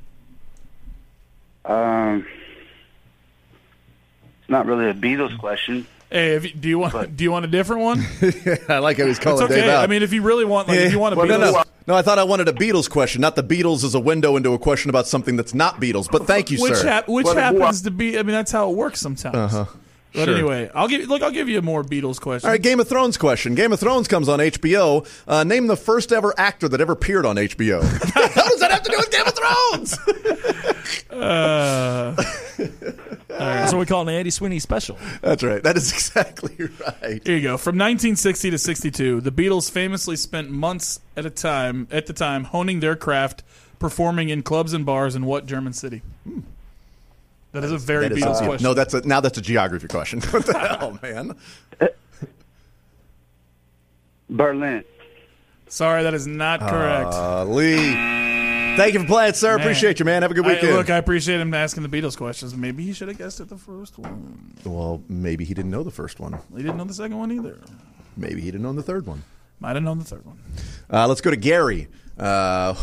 It's not really a Beatles question. Hey, do you want a different one? I like how he's calling it's okay. Dave out. I mean, if you really want, if you want a Beatles. No, I thought I wanted a Beatles question, not the Beatles as a window into a question about something that's not Beatles. But thank you, sir. Which happens to be. I mean, that's how it works sometimes. Uh-huh. But Sure. anyway, I'll give you a more Beatles question. All right, Game of Thrones question. Game of Thrones comes on HBO. Name the first ever actor that ever appeared on HBO. How does that have to do with Game of Thrones? That's what we call an Andy Sweeney special. That's right. That is exactly right. Here you go. From 1960 to 62, the Beatles famously spent months at the time honing their craft, performing in clubs and bars in what German city? That is a very Beatles question. No, that's a geography question. What the hell, man? Berlin. Sorry, that is not correct. Lee. Thank you for playing, sir. Man. Appreciate you, man. Have a good weekend. I appreciate him asking the Beatles questions. Maybe he should have guessed it the first one. Well, maybe he didn't know the first one. He didn't know the second one either. Maybe he didn't know the third one. Might have known the third one. Let's go to Gary. Now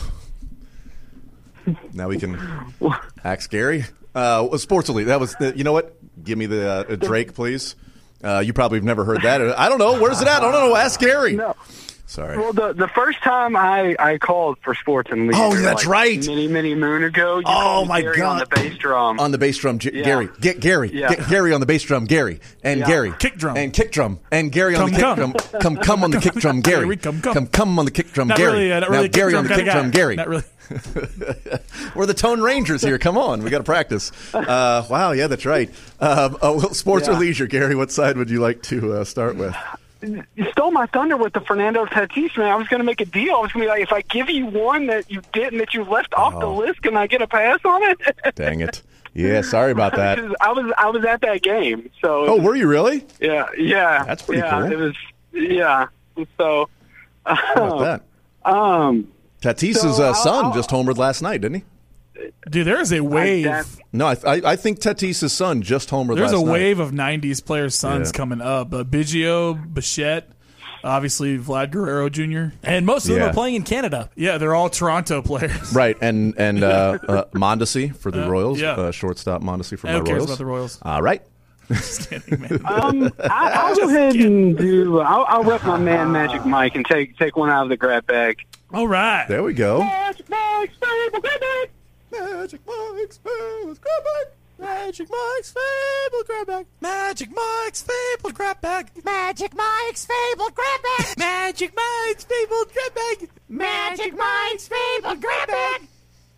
we can ask Gary. Sports Elite. That was. You know what? Give me the Drake, please. You probably have never heard that. I don't know. Where's it at? I don't know. Ask Gary. No. Sorry. Well, the first time I called for Sports and Leisure. Oh, that's right. Many moon ago. You called my Gary God. On the bass drum. On the bass drum, Gary. Get Gary. Yeah. Get Gary on the bass drum, Gary. And Gary. Kick drum. And kick drum. And Gary on the kick drum. Come on the kick drum, Gary. Come on the kick drum, not Gary. Really, not really now Gary on the kick drum, Gary. Not really. We're the Tone Rangers here. Come on. We got to practice. Wow, yeah, that's right. Sports or leisure, Gary, what side would you like to start with? You stole my thunder with the Fernando Tatis, man. I was going to make a deal. I was going to be like, if I give you one that you didn't, that you left off the list, can I get a pass on it? Dang it. Yeah, sorry about that. I was at that game. So. Oh, were you really? Yeah. That's pretty cool. It was. Yeah. So. How about that? Tatis's son just homered last night, didn't he? Dude, there is a wave. No, I think Tatis's son just homered last night. There's a wave of 90s players' sons coming up. Biggio, Bichette, obviously Vlad Guerrero Jr. And most of them are playing in Canada. Yeah, they're all Toronto players. Right, and Mondesi for the Royals. Yeah. Shortstop Mondesi for my Who Royals. cares about the Royals? All right. Just kidding, man. I'll go ahead and do. I'll rep my man Magic Mike and take one out of the grab bag. All right. There we go. Magic Mike's favorite grab bag. Magic Mike's favorite grab bag. Magic Mike's fabled grab bag. Magic Mike's fabled grab bag. Magic Mike's fabled grab bag. Magic Mike's fabled grab bag. Magic Mike's fabled grab bag.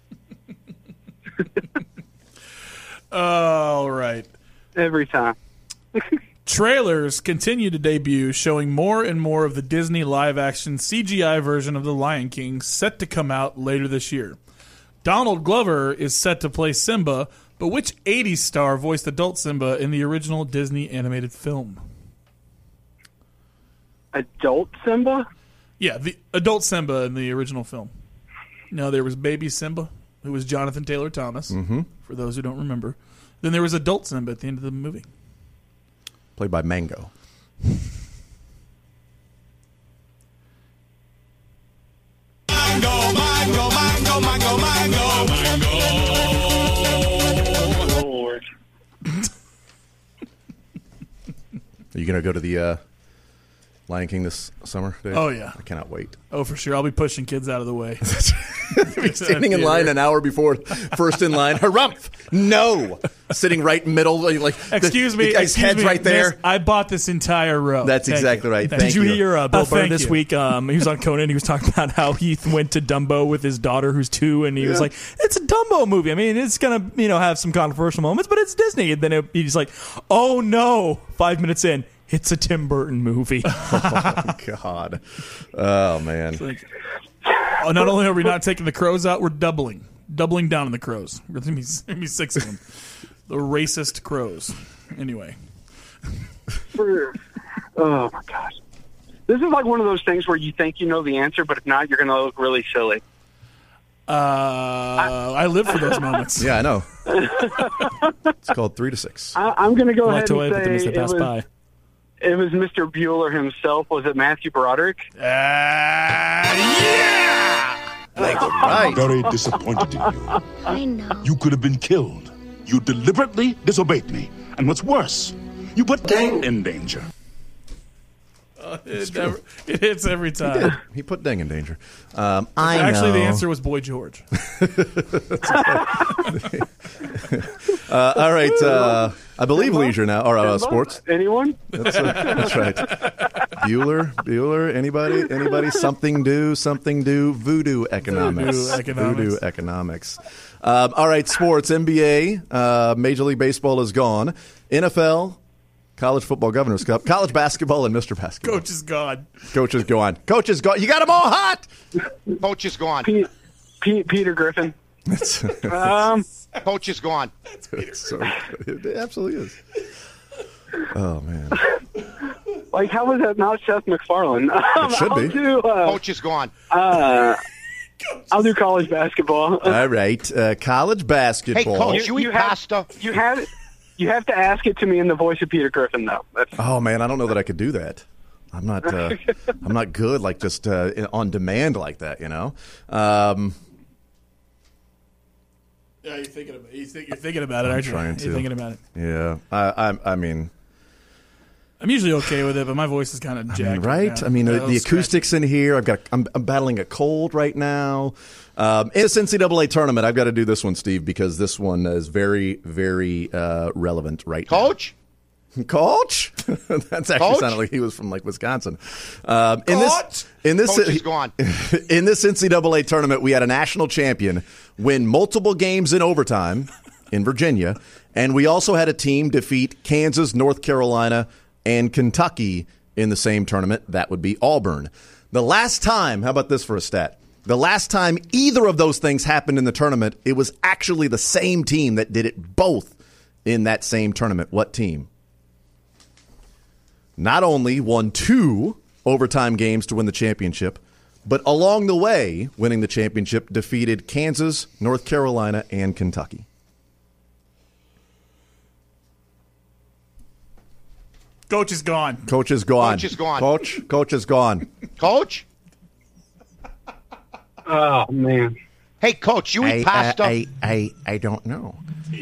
All right. Every time. Trailers continue to debut, showing more and more of the Disney live-action CGI version of The Lion King, set to come out later this year. Donald Glover is set to play Simba, but which 80s star voiced adult Simba in the original Disney animated film? Adult Simba? Yeah, the adult Simba in the original film. No, there was baby Simba, who was Jonathan Taylor Thomas, for those who don't remember. Then there was adult Simba at the end of the movie. Played by Mango. Lord. Are you going to go to the Lion King this summer, Dave? Oh, yeah. I cannot wait. Oh, for sure. I'll be pushing kids out of the way. Standing in line an hour before first in line. Harumph! No! Sitting right in middle. Like Excuse me. The guy's head's right there. Miss, I bought this entire row. That's exactly right. Did you hear Bill Burr this week? He was on Conan. He was talking about how he went to Dumbo with his daughter, who's 2, and he was like, "It's a Dumbo movie. I mean, it's gonna have some controversial moments, but it's Disney." And then he's like, "Oh no!" 5 minutes in, it's a Tim Burton movie. Oh God! Oh man! Not only are we not taking the crows out, we're doubling down on the crows. There's gonna be 6 of them. The racist crows. Anyway. Oh my gosh. This is like one of those things where you think you know the answer, but if not, you're going to look really silly. I live for those moments. Yeah, I know. It's called 3 to 6. I'm going to go ahead and say it was Mr. Bueller himself. Was it Matthew Broderick? Yeah! Right. Very disappointed in you. I know. You could have been killed. You deliberately disobeyed me. And what's worse, you put Dang in danger. It hits every time. He put Dang in danger. Actually, the answer was Boy George. All right. I believe leisure now, or sports. Anyone? That's right. Bueller. Anybody? Something do. Voodoo economics. Voodoo economics. All right, sports. NBA. Major League Baseball is gone. NFL. College football Governor's Cup. College basketball and Mr. Basketball. Coach is gone. Coach is gone. You got them all hot. Coach is gone. Peter Griffin. Coach is gone. It absolutely is. Oh, man. Like, how was that not Seth MacFarlane? It should be. Coach is gone. I'll do college basketball. All right. College basketball. Hey, Coach, you eat pasta? You have to ask it to me in the voice of Peter Griffin, though. Oh, man, I don't know that I could do that. I'm not good, like, just on demand like that, you know? Yeah, you're thinking about it, aren't you? Trying to. You're thinking about it. Yeah. I mean, I'm usually okay with it, but my voice is kind of jacked. Right? I mean, the acoustics in here. I'm battling a cold right now. In this NCAA tournament, I've got to do this one, Steve, because this one is very, very relevant right Coach? now. Coach? That's actually sounded like he was from like Wisconsin. Coach is gone. In this NCAA tournament, we had a national champion win multiple games in overtime in Virginia, and we also had a team defeat Kansas, North Carolina, and Kentucky in the same tournament. That would be Auburn. The last time, how about this for a stat? The last time either of those things happened in the tournament, it was actually the same team that did it both in that same tournament. What team? Not only won 2 overtime games to win the championship, but along the way, winning the championship, defeated Kansas, North Carolina, and Kentucky. Coach is gone. Coach is gone. Coach is gone. Coach is gone. Coach? Oh, man. Hey, Coach, you eat pasta? I don't know.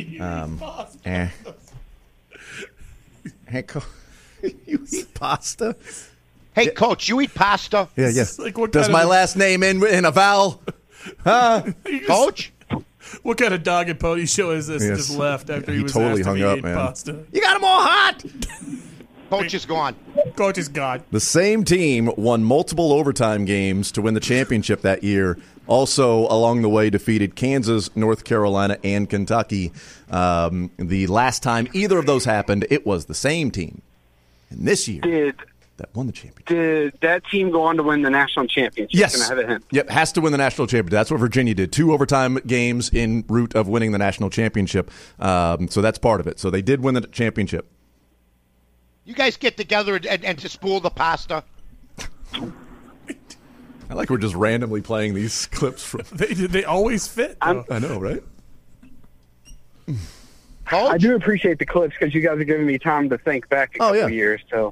Hey, Coach, you eat pasta? Hey, Coach, you eat pasta? Yeah. Like, what Does kind my of- last name end in a vowel? Huh? Coach? What kind of dog and pony show is this? Yes. Just left after He he was totally asked hung if he up, ate man. pasta. You got them all hot. Coach is gone. Coach is gone. The same team won multiple overtime games to win the championship that year. Also, along the way, defeated Kansas, North Carolina, and Kentucky. The last time either of those happened, it was the same team. And this year, that won the championship. Did that team go on to win the national championship? Yes. Can I have a hint? Yep, has to win the national championship. That's what Virginia did. 2 overtime games en route of winning the national championship. So that's part of it. So they did win the championship. You guys get together and to spool the pasta? I like we're just randomly playing these clips from. They always fit. I know, right? I do appreciate the clips because you guys are giving me time to think back a couple years. So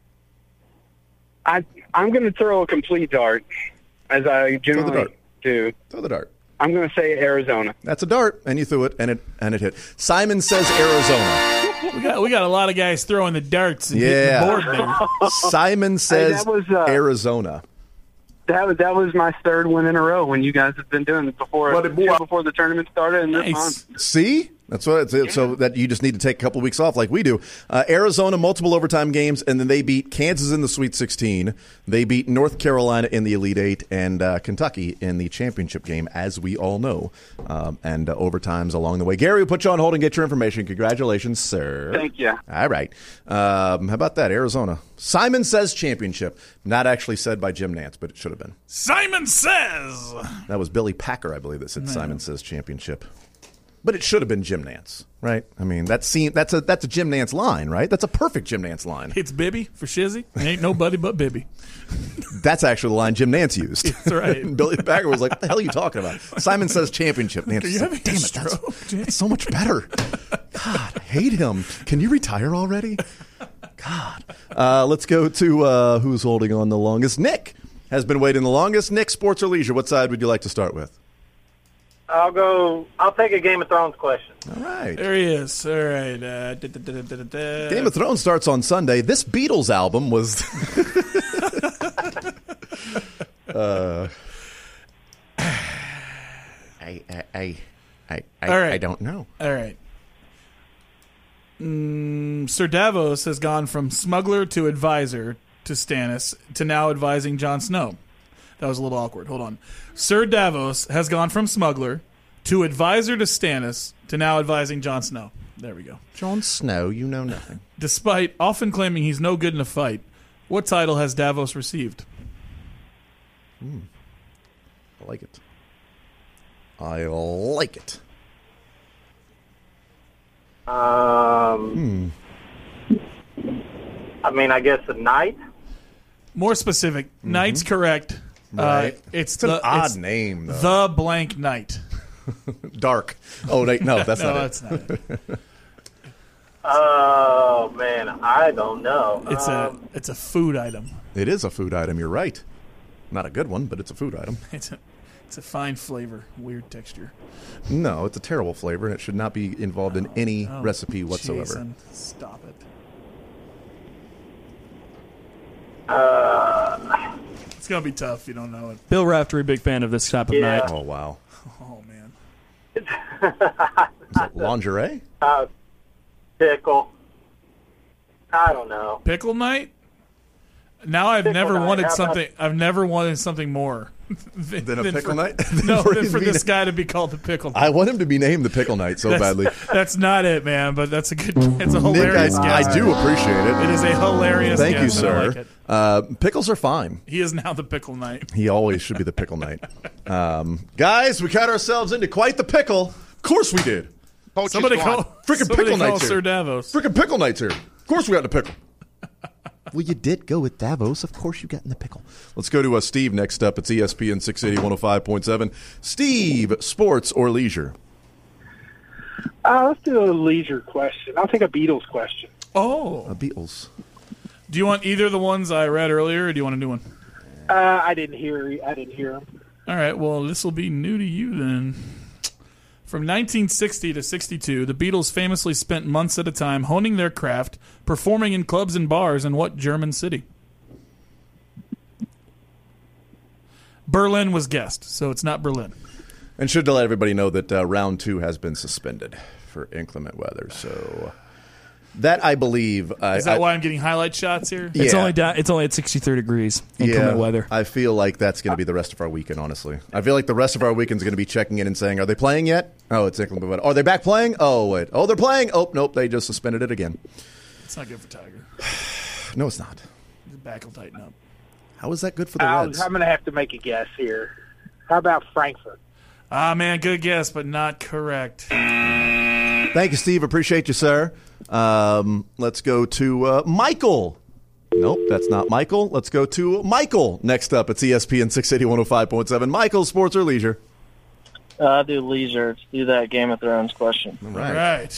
I'm going to throw a complete dart, as I generally do. Throw the dart. I'm going to say Arizona. That's a dart, and you threw it, and it hit. Simon says Arizona. We got a lot of guys throwing the darts and hitting the board there. Simon says Arizona. That was my 3rd win in a row when you guys have been doing it before the tournament started. And this month. See? That's what it's so that you just need to take a couple weeks off like we do. Arizona, multiple overtime games, and then they beat Kansas in the Sweet 16. They beat North Carolina in the Elite 8 and Kentucky in the championship game, as we all know, and overtimes along the way. Gary, we'll put you on hold and get your information. Congratulations, sir. Thank you. All right. How about that, Arizona? Simon says championship. Not actually said by Jim Nantz, but it should have been. Simon says. That was Billy Packer, I believe, that said Simon says championship. But it should have been Jim Nantz, right? I mean, that's a Jim Nantz line, right? That's a perfect Jim Nantz line. It's Bibby for Shizzy. Ain't nobody but Bibby. That's actually the line Jim Nantz used. That's right. And Billy Packer was like, what the hell are you talking about? Simon says championship. Nantz Are you was having like, damn a it, stroke, that's so much better. God, I hate him. Can you retire already? God. Let's go to who's holding on the longest. Nick has been waiting the longest. Nick, sports or leisure, what side would you like to start with? I'll take a Game of Thrones question. All right. There he is. All right. Game of Thrones starts on Sunday. This Beatles album was... I don't know. All right. Sir Davos has gone from smuggler to advisor to Stannis to now advising Jon Snow. That was a little awkward. Hold on. Sir Davos has gone from smuggler to advisor to Stannis to now advising Jon Snow. There we go. Jon Snow, you know nothing. Despite often claiming he's no good in a fight, what title has Davos received? I like it. I like it. I mean, I guess a knight. More specific, Knight's correct. Right. It's an odd name, though. The blank Knight. Dark. Oh, no, that's No, not that's not it. Oh man, I don't know. It's a food item. It is a food item. You're right. Not a good one, but it's a food item. It's a fine flavor, weird texture. No, it's a terrible flavor, and it should not be involved in any recipe whatsoever. Jason, stop it. It's gonna be tough if you don't know it. Bill Raftery, big fan of this type of night. Oh wow. Oh man. Is it lingerie? Pickle. I don't know. Pickle night? Now I've never wanted something. I've never wanted something more than a pickle night. No, than for this guy to be called the pickle night. I want him to be named the Pickle Knight so badly. That's not it, man. But that's a good. It's a hilarious Nick, guess. I do appreciate it. It is a hilarious. Thank you, guess, and I sir. like it. Pickles are fine. He is now the pickle knight. He always should be the Pickle Knight. Guys, we got ourselves into quite the pickle. Of course we did. Somebody call Pickle Knight's here. Sir Davos. Freaking Pickle Knight's here. Of course we got in the pickle. Well, you did go with Davos. Of course you got in the pickle. Let's go to Steve next up. It's ESPN 680 105.7. Steve, sports or leisure? Let's do a leisure question. I'll take a Beatles question. Oh. A Beatles. Do you want either of the ones I read earlier, or do you want a new one? I didn't hear them. All right. Well, this will be new to you then. From 1960 to 62, the Beatles famously spent months at a time honing their craft, performing in clubs and bars in what German city? Berlin was guessed, so it's not Berlin. And should let everybody know that round 2 has been suspended for inclement weather. So that I believe. Is that why I'm getting highlight shots here? It's only down. It's only at 63 degrees. Inclement weather. I feel like that's going to be the rest of our weekend. Honestly, I feel like the rest of our weekend is going to be checking in and saying, "Are they playing yet? Oh, it's inclement weather. Are they back playing? Oh, wait. Oh, they're playing. Oh, nope. They just suspended it again. It's not good for Tiger. No, it's not. The back will tighten up. How is that good for the Reds? I'm going to have to make a guess here. How about Frankfurt? Ah, man, good guess, but not correct. Thank you, Steve. Appreciate you, sir. Let's go to Michael. Nope, that's not Michael. Let's go to Michael. Next up, it's ESPN 680 105.7. Michael, sports or leisure? I'll do leisure. Let's do that Game of Thrones question. All right.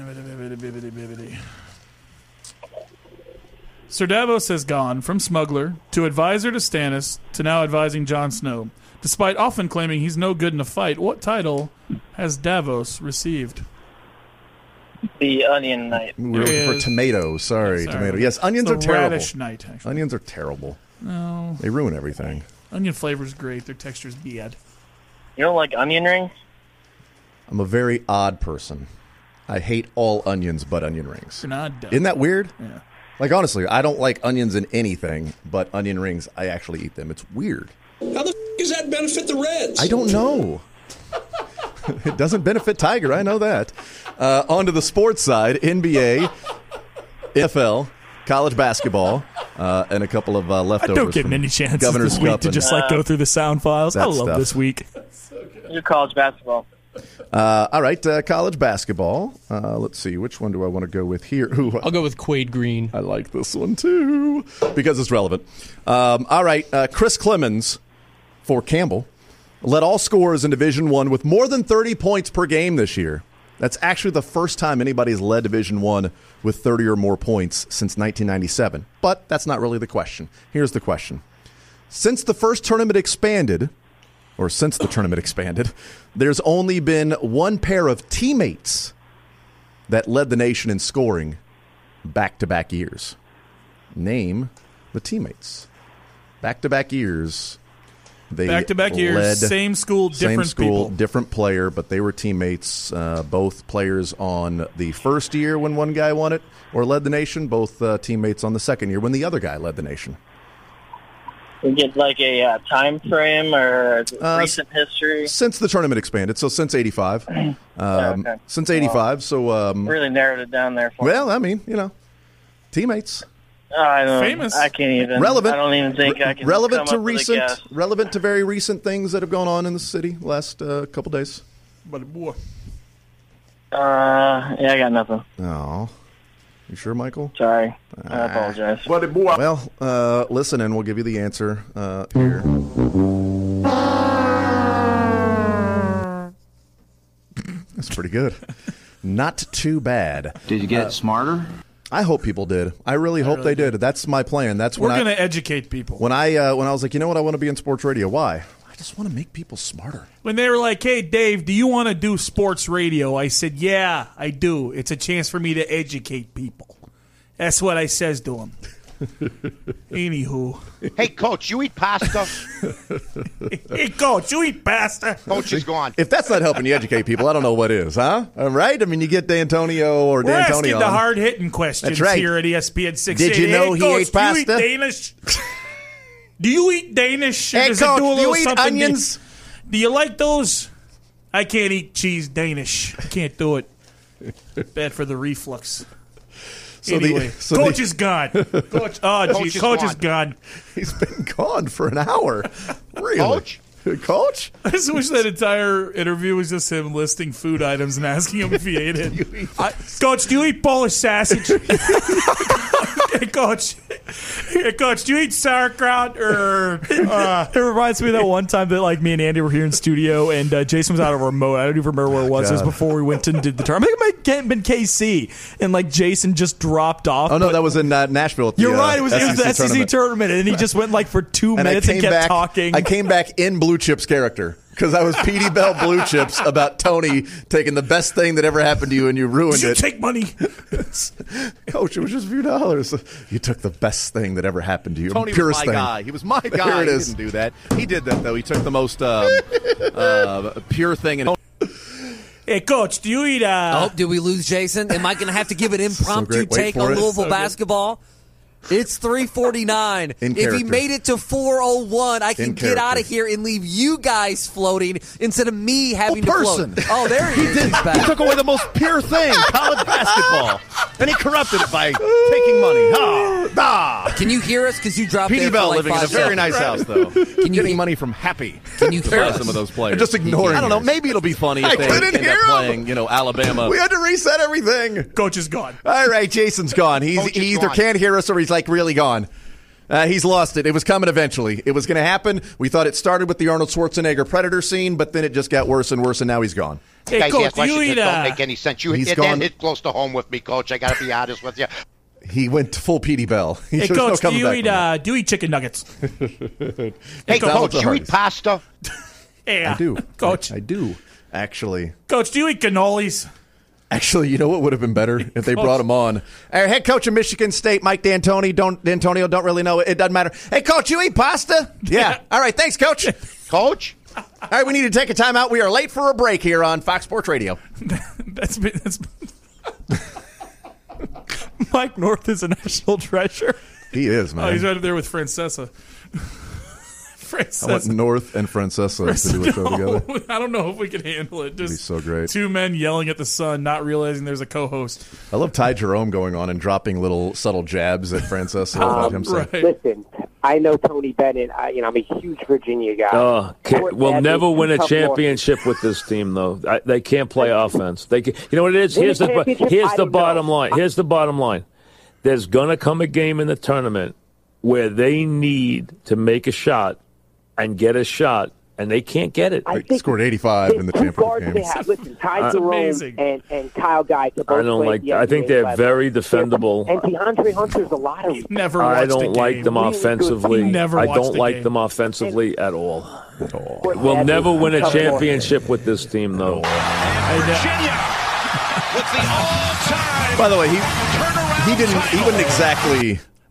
Sir Davos has gone from smuggler to advisor to Stannis to now advising Jon Snow. Despite often claiming he's no good in a fight, what title has Davos received? The Onion Knight. We were looking for tomato. Sorry, tomato. Yes, onions are terrible. Radish Knight, actually. Onions are terrible. No. They ruin everything. Onion flavor's great. Their texture's bad. You don't like onion rings? I'm a very odd person. I hate all onions but onion rings. You're not dumb. Isn't that weird? Yeah. Like, honestly, I don't like onions in anything, but onion rings, I actually eat them. It's weird. How the does that benefit the Reds? I don't know. It doesn't benefit Tiger. I know that. On to the sports side, NBA, NFL, college basketball, and a couple of leftovers. I don't get many chances Governor's this week Cup to just go through the sound files. I love stuff. this week. Do college basketball. All right, college basketball. Let's see. Which one do I want to go with here? I'll go with Quade Green. I like this one, too, because it's relevant. All right, Chris Clemens for Campbell led all scorers in Division I with more than 30 points per game this year. That's actually the first time anybody's led Division I with 30 or more points since 1997. But that's not really the question. Here's the question. Since the tournament expanded, there's only been one pair of teammates that led the nation in scoring back-to-back years. Name the teammates. Back-to-back years They back-to-back years, same school, different people. Different player, but they were teammates. Both players on the first year when one guy won it or led the nation. Both teammates on the second year when the other guy led the nation. We get like a time frame or recent history since the tournament expanded. So since '85, okay. Since '85. So really narrowed it down there. For well, I mean, teammates. I don't famous. I can't even. Relevant. I don't even think I can. Relevant come to up with a recent. guess. Relevant to very recent things that have gone on in the city last couple days. But boy. Yeah, I got nothing. Oh, you sure, Michael? Sorry, I apologize. Well, listen, and we'll give you the answer here. That's pretty good. Not too bad. Did you get smarter? I hope people did. I really hope they did. That's my plan. That's we're when going to educate people. When I was like, you know what, I want to be in sports radio. Why? I just want to make people smarter. When they were like, hey, Dave, do you want to do sports radio? I said, yeah, I do. It's a chance for me to educate people. That's what I says to them. Anywho. Hey, Coach, you eat pasta? Hey, Coach, you eat pasta? Coach is gone. If that's not helping you educate people, I don't know what is, huh? Right? I mean, you get D'Antonio or We're D'Antonio. Asking the hard-hitting questions That's right. here at ESPN 680. Did you know hey, he Coach, ate pasta? Do you eat Danish? Do you eat Danish? Hey, Does Coach, it do a do little you eat something? onions? Do you like those? I can't eat cheese Danish. I can't do it. Bad for the reflux. Anyway, Coach is gone. Coach is gone. He's been gone for an hour. Really? Coach? I just wish that entire interview was just him listing food items and asking him if he ate it. Coach, do you eat Polish sausage? Hey, Coach, do you eat sauerkraut? It reminds me of that one time that like me and Andy were here in studio and Jason was out of a remote. I don't even remember where it was. It was before we went and did the tournament. I think it might have been KC, and like Jason just dropped off. Oh no, that was in Nashville. At the, you're right. It was the SEC tournament, and he just went like for 2 minutes and kept talking. I came back in Blue Chips character. Because I was Petey Bell Blue Chips about Tony taking the best thing that ever happened to you and you ruined it. Take money. Coach, it was just a few dollars. You took the best thing that ever happened to you. Tony Purest was my thing. guy. He was my guy. Here it is. He didn't do that. He did that, though. He took the most pure thing. And hey, Coach, do you eat... Oh, did we lose Jason? Am I going to have to give an impromptu take on Louisville basketball? It's 3:49. If he made it to 4:01, I can get out of here and leave you guys floating instead of me having to float. Oh, there he is. He took away the most pure thing, college basketball, and he corrupted it by taking money. Can you hear us? Because you dropped Petey there Bell for like living in a 5 very seconds. nice house, though. Getting money from Happy. Can you hear us? Some of those players. Just ignoring I don't know. Maybe it'll be funny if they end up playing, Alabama. We had to reset everything. Coach is gone. All right, Jason's gone. He either gone. can't hear us or he's like really gone. He's lost it. It was coming eventually. It was going to happen. We thought it started with the Arnold Schwarzenegger Predator scene, but then it just got worse and worse, and now he's gone. Hey, guys, Coach, ask questions that don't make any sense. He's It gone. hit close to home with me, Coach. I got to be honest with you. He went full Petey Bell. Hey, Coach, do you eat chicken nuggets? Hey, Coach, you eat pasta? Yeah. I do. Coach. I do, actually. Coach, do you eat cannolis? Actually, you know what would have been better if they brought him on? Head coach of Michigan State, Mike D'Antonio, don't really know. It doesn't matter. Hey, Coach, you eat pasta? Yeah. All right, thanks, Coach. Coach? All right, we need to take a timeout. We are late for a break here on Fox Sports Radio. That's Mike North is a national treasure. He is, man. Oh, he's right up there with Francesa. I want North and Francesa to do a show together. I don't know if we can handle it. Just be so great. Two men yelling at the sun, not realizing there's a co-host. I love Ty Jerome going on and dropping little subtle jabs at Francesa about him saying, Listen, I know Tony Bennett. I'm a huge Virginia guy. We'll never win a championship with this team, though. They can't play offense. You know what it is? Here's the bottom line. Here's the bottom line. There's going to come a game in the tournament where they need to make a shot and get a shot, and they can't get it. They scored 85 in the championship game. They have. Listen, Ty Jerome and Kyle Guy. I don't like that. I think they're very defendable. And DeAndre Hunter's a lottery. I don't like them offensively. I don't like them offensively at all. We'll never win a championship with this team, though. Virginia with the all-time. By the way, he wouldn't exactly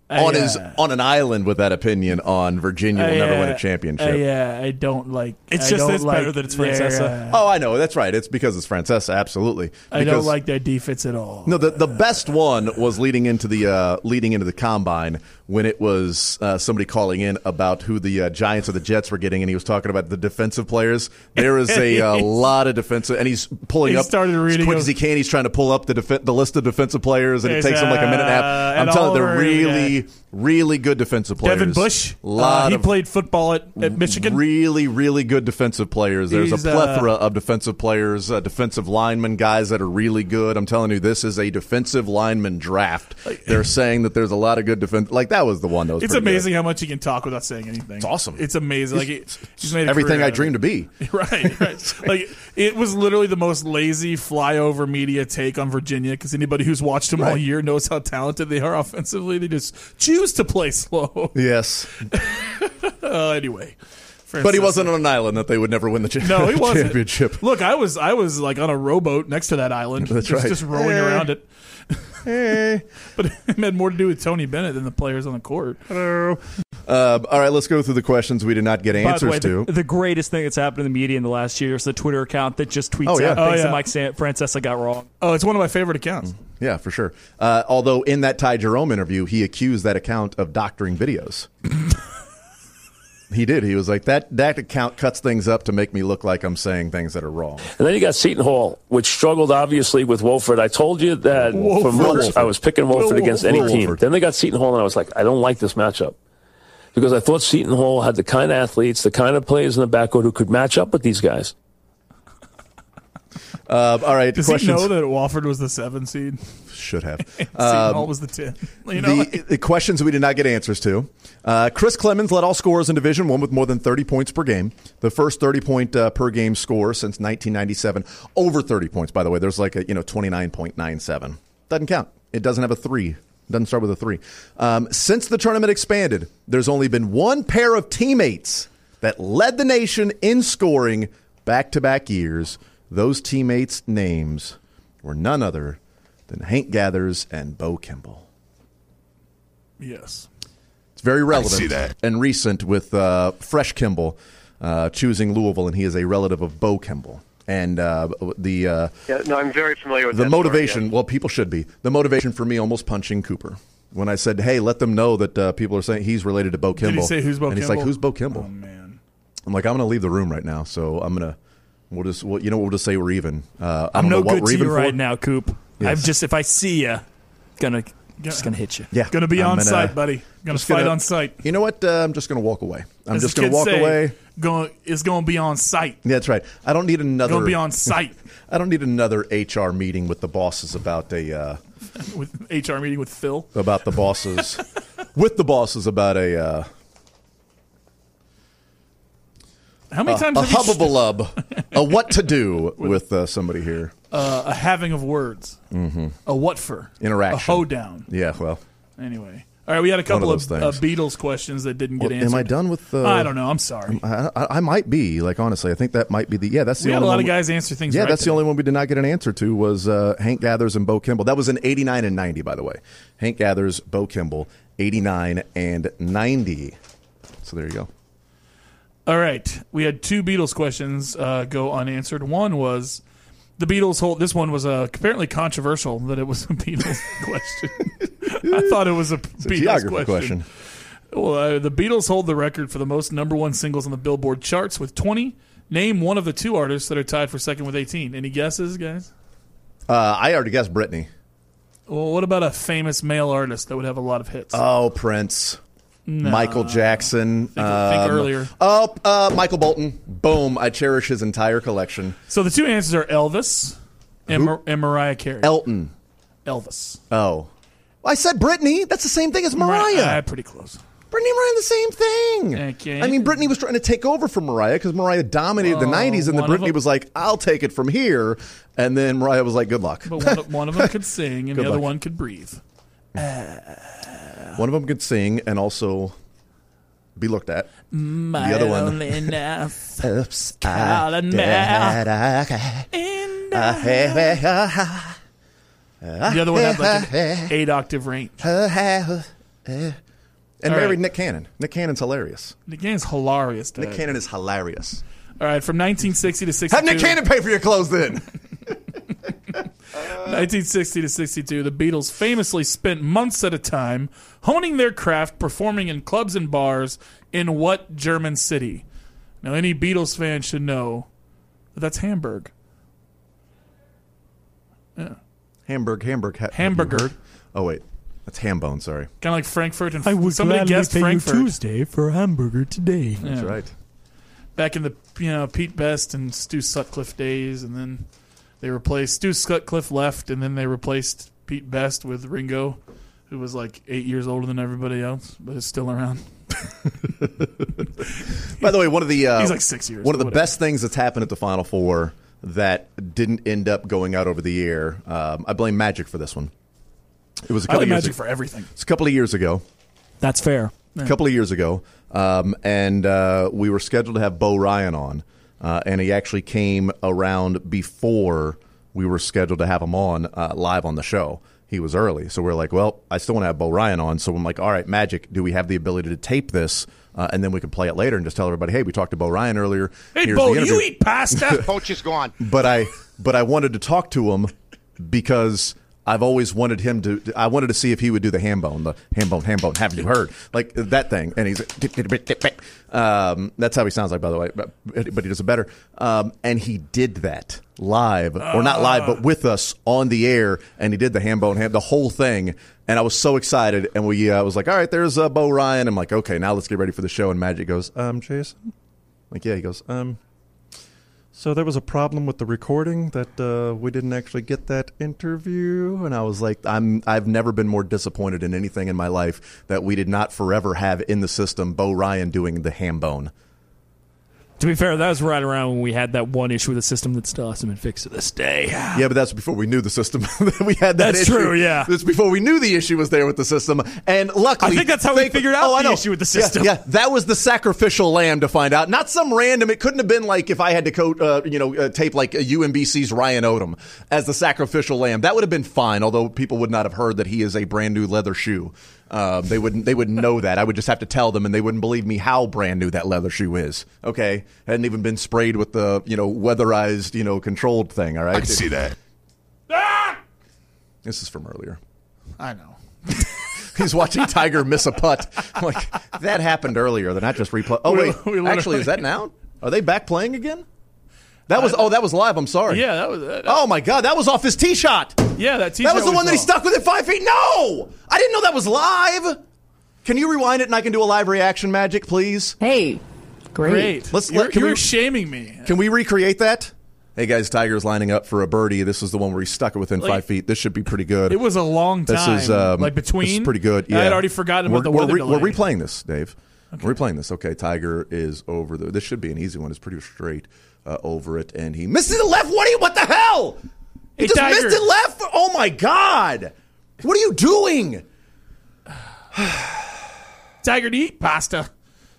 on an island with that opinion on Virginia will never win a championship. I don't like. It's better that it's Francesa. Oh, I know. That's right. It's because it's Francesa. Absolutely. I don't like their defense at all. No, the best one was leading into the combine when it was somebody calling in about who the Giants or the Jets were getting, and he was talking about the defensive players. There is a lot of defensive, and he's pulling up started reading as quick as he can. He's trying to pull up the list of defensive players, and it takes him like a minute and a half. I'm telling you, they're really good defensive players. Devin Bush, he played football at Michigan. Really, really good defensive players. There's a plethora of defensive players, defensive linemen, guys that are really good. I'm telling you, this is a defensive lineman draft. They're saying that there's a lot of good defense. Like, that was the one that was It's amazing how much he can talk without saying anything. It's awesome. It's amazing. He's made everything I dreamed to be. Right. Like, it was literally the most lazy flyover media take on Virginia, because anybody who's watched them all year knows how talented they are offensively. They just choose to play slow. Yes. Anyway. But he wasn't on an island that they would never win the championship. Look, I was like on a rowboat next to that island. That's right. Just rowing around it. But it had more to do with Tony Bennett than the players on the court. All right, let's go through the questions we did not get answers to. The greatest thing that's happened in the media in the last year is the Twitter account that just tweets out things that Mike Francesa got wrong. Oh, it's one of my favorite accounts. Yeah, for sure. Although in that Ty Jerome interview, he accused that account of doctoring videos. He did. He was like, that account cuts things up to make me look like I'm saying things that are wrong. And then you got Seton Hall, which struggled obviously with Wolford. I told you that for months I was picking Wolford against any team. Then they got Seton Hall, and I was like, I don't like this matchup. Because I thought Seton Hall had the kind of athletes, the kind of players in the backcourt who could match up with these guys. All right. Does he know that Wofford was the 7 seed? Should have. Seton Hall was the 10. The questions we did not get answers to. Chris Clemens led all scorers in Division I with more than 30 points per game. The first 30-point per game score since 1997. Over 30 points, by the way. There's like a 29.97. Doesn't count. It doesn't have a 3. Doesn't start with a 3. Since the tournament expanded, there's only been one pair of teammates that led the nation in scoring back-to-back years. Those teammates' names were none other than Hank Gathers and Bo Kimball. Yes. It's very relevant I see that. and recent with Fresh Kimball choosing Louisville, and he is a relative of Bo Kimball. And I'm very familiar with the that motivation. story, yeah. Well, people should be. The motivation for me almost punching Cooper when I said, "Hey, let them know that people are saying he's related to Bo Kimball." Did he say who's Bo and Kimball? he's like, "Who's Bo Kimball?" Oh man. I'm like, I'm going to leave the room right now, so I'm going to. We'll just say we're even. I'm no good to you right now, Coop. Yes. If I see you, just gonna hit you. Yeah, gonna be on site, buddy. Gonna fight on site. You know what? I'm just gonna walk away. I'm just gonna walk away. It's gonna be on site. Yeah, that's right. I don't need another. Gonna be on site. I don't need another HR meeting with the bosses about with HR meeting with Phil about the bosses with the bosses about a. How many times a have you hubbubalub, a what to do with somebody here? A having of words, a what for interaction, a hoedown. Yeah, well. Anyway, all right. We had a couple of Beatles questions that didn't get answered. Am I done with? I don't know. I'm sorry. I might be. Like, honestly, I think that might be the. Yeah, that's the. We had only a lot one of guys answer things. Yeah, right that's today. the only one we did not get an answer to was Hank Gathers and Bo Kimball. That was in 89 and 90, by the way. Hank Gathers, Bo Kimball, 89 and 90. So there you go. All right. We had 2 Beatles questions go unanswered. One was the Beatles hold. This one was apparently controversial that it was a Beatles question. I thought it was a Beatles question. Well, the Beatles hold the record for the most #1 singles on the Billboard charts with 20. Name one of the 2 artists that are tied for second with 18. Any guesses, guys? I already guessed Britney. Well, what about a famous male artist that would have a lot of hits? Oh, Prince. No. Michael Jackson. Think earlier. Michael Bolton. Boom. I cherish his entire collection. So the 2 answers are Elvis and Mariah Carey. Elton. Elvis. Oh. I said Britney. That's the same thing as Mariah. Pretty close. Britney and Mariah the same thing. Okay. I mean, Britney was trying to take over from Mariah because Mariah dominated the 90s, and then Britney was like, I'll take it from here. And then Mariah was like, good luck. But one of them could sing, and the other one could breathe. One of them could sing and also be looked at. My the other one. loneliness. Oops. Calling me out. The other one had like an 8-octave range. And All married right. Nick Cannon. Nick Cannon's hilarious. Nick Cannon's hilarious, Dad. Nick Cannon is hilarious. All right, from 1960 to 62. Have Nick Cannon pay for your clothes then. 1960 to 62, the Beatles famously spent months at a time honing their craft, performing in clubs and bars in what German city? Now, any Beatles fan should know that that's Hamburg. Yeah. Hamburg. Hamburger. Oh, wait. That's Hambone, sorry. Kind of like Frankfurt. And I would somebody gladly guessed pay Frankfurt. you Tuesday for a hamburger today. That's right. Back in the Pete Best and Stu Sutcliffe days, and then they replaced Stu Sutcliffe left, and then they replaced Pete Best with Ringo, who was like 8 years older than everybody else, but is still around. By the way, one of the he's like 6 years. One of the best things that's happened at the Final Four that didn't end up going out over the air. I blame Magic for this one. It was a couple I blame years Magic for everything. It's a couple of years ago. That's fair. A couple of years ago, and we were scheduled to have Bo Ryan on, and he actually came around before we were scheduled to have him on live on the show. He was early, so we're like, well, I still want to have Bo Ryan on, so I'm like, all right, Magic, do we have the ability to tape this, and then we can play it later and just tell everybody, hey, we talked to Bo Ryan earlier. Hey, Here's Bo, the interview. you eat pasta? Coach is gone. But I wanted to talk to him because I've always wanted him to. I wanted to see if he would do the ham bone. Have you heard? Like that thing. And he's that's how he sounds like, by the way. But he does it better. And he did that live, or not live, but with us on the air. And he did the the whole thing. And I was so excited. And we was like, all right, there's Bo Ryan. I'm like, okay, now let's get ready for the show. And Magic goes, Jason. Like, yeah, he goes, so there was a problem with the recording that we didn't actually get that interview, and I was like, I've never been more disappointed in anything in my life that we did not forever have in the system Bo Ryan doing the ham bone. To be fair, that was right around when we had that one issue with the system that still hasn't been fixed to this day. Yeah, but that's before we knew the system. We had that That's issue. true, yeah. That's before we knew the issue was there with the system. And luckily, I think that's how we figured out the issue with the system. Yeah, that was the sacrificial lamb to find out. Not some random. It couldn't have been like if I had to tape like UMBC's Ryan Odom as the sacrificial lamb. That would have been fine, although people would not have heard that he is a brand new leather shoe. They wouldn't know that. I would just have to tell them, and they wouldn't believe me how brand new that leather shoe is. Okay, hadn't even been sprayed with the weatherized controlled thing. All right, I can see that. This is from earlier. I know. He's watching Tiger miss a putt. I'm like, that happened earlier. They're not just replay. Oh wait, actually, is that now? Are they back playing again? That was live. I'm sorry. Yeah, that was. Oh my God, that was off his tee shot. Yeah, that tee shot. That was the one that he stuck with at 5 feet. No, I didn't know that was live. Can you rewind it and I can do a live reaction, Magic, please? Hey, great. You're shaming me. Can we recreate that? Hey guys, Tiger's lining up for a birdie. This is the one where he stuck it within 5 feet. This should be pretty good. It was a long time. This is between. This is pretty good. Yeah, I had already forgotten about the weather delay. We're replaying this, Dave. Okay. We're replaying this. Okay, Tiger is over there. This should be an easy one. It's pretty straight over it, and he missed it to the left. What the hell? He just Tiger. missed it left. Oh my God! What are you doing? Tiger, do you eat pasta?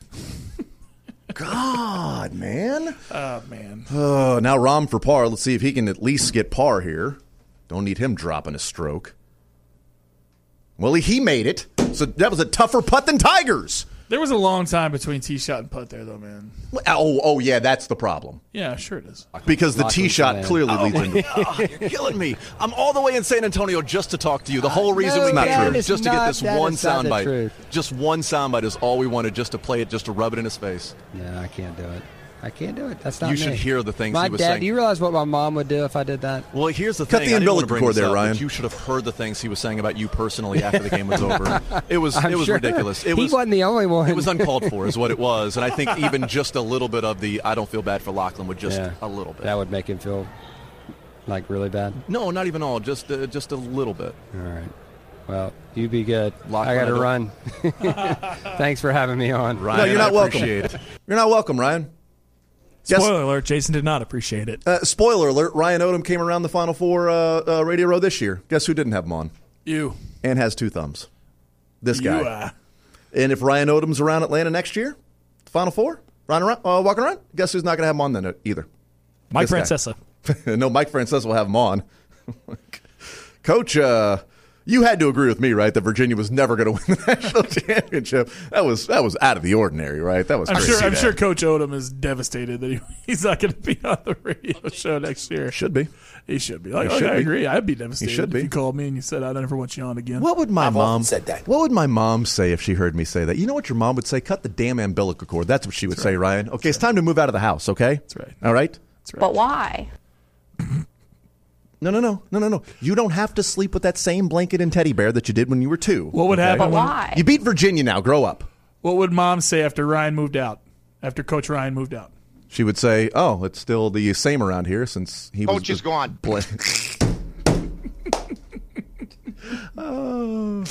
God, man. Oh, man. Now Rahm for par. Let's see if he can at least get par here. Don't need him dropping a stroke. Well, he made it. So that was a tougher putt than Tiger's. There was a long time between tee shot and putt there, though, man. Oh, yeah, that's the problem. Yeah, sure it is. Because the tee shot clearly leads into. You're killing me. I'm all the way in San Antonio just to talk to you. The whole reason we came is just to get this one soundbite. Just one soundbite is all we wanted, just to play it, just to rub it in his face. No, I can't do it. I can't do it. That's not you me. should hear the things my he was dad, saying. Do you realize what my mom would do if I did that? Well, here's the Cut thing. the umbilical bring cord this there, up, Ryan. but you should have heard the things he was saying about you personally after the game was over. It was sure. ridiculous. He wasn't the only one. It was uncalled for, is what it was. And I think even just a little bit of the I don't feel bad for Lachlan would just a little bit. That would make him feel like really bad. No, not even all. Just a little bit. All right. Well, you be good. I got to run. Thanks for having me on, Ryan. No, you're not welcome. You're not welcome, Ryan. Spoiler alert, Jason did not appreciate it. Spoiler alert, Ryan Odom came around the Final Four Radio Row this year. Guess who didn't have him on? You. And has 2 thumbs. This You, guy. And if Ryan Odom's around Atlanta next year, Final Four, walking around, guess who's not going to have him on then either? Mike Francesa. No, Mike Francesa will have him on. Coach, You had to agree with me, right, that Virginia was never going to win the national championship. That was out of the ordinary, right? That was crazy. I'm sure Coach Odom is devastated that he's not going to be on the radio show next year. Should be. He should be. I agree. I'd be devastated if you called me and you said, I never want you on again. What would my mom say if she heard me say that? You know what your mom would say? Cut the damn umbilical cord. That's what she would say, Ryan. Okay, it's time to move out of the house, okay? That's right. All right? That's right. But why? No. You don't have to sleep with that same blanket and teddy bear that you did when you were 2. What would happen? But why? You beat Virginia now. Grow up. What would Mom say after Ryan moved out? After Coach Ryan moved out? She would say, "Oh, it's still the same around here since he Coach is gone." Oh,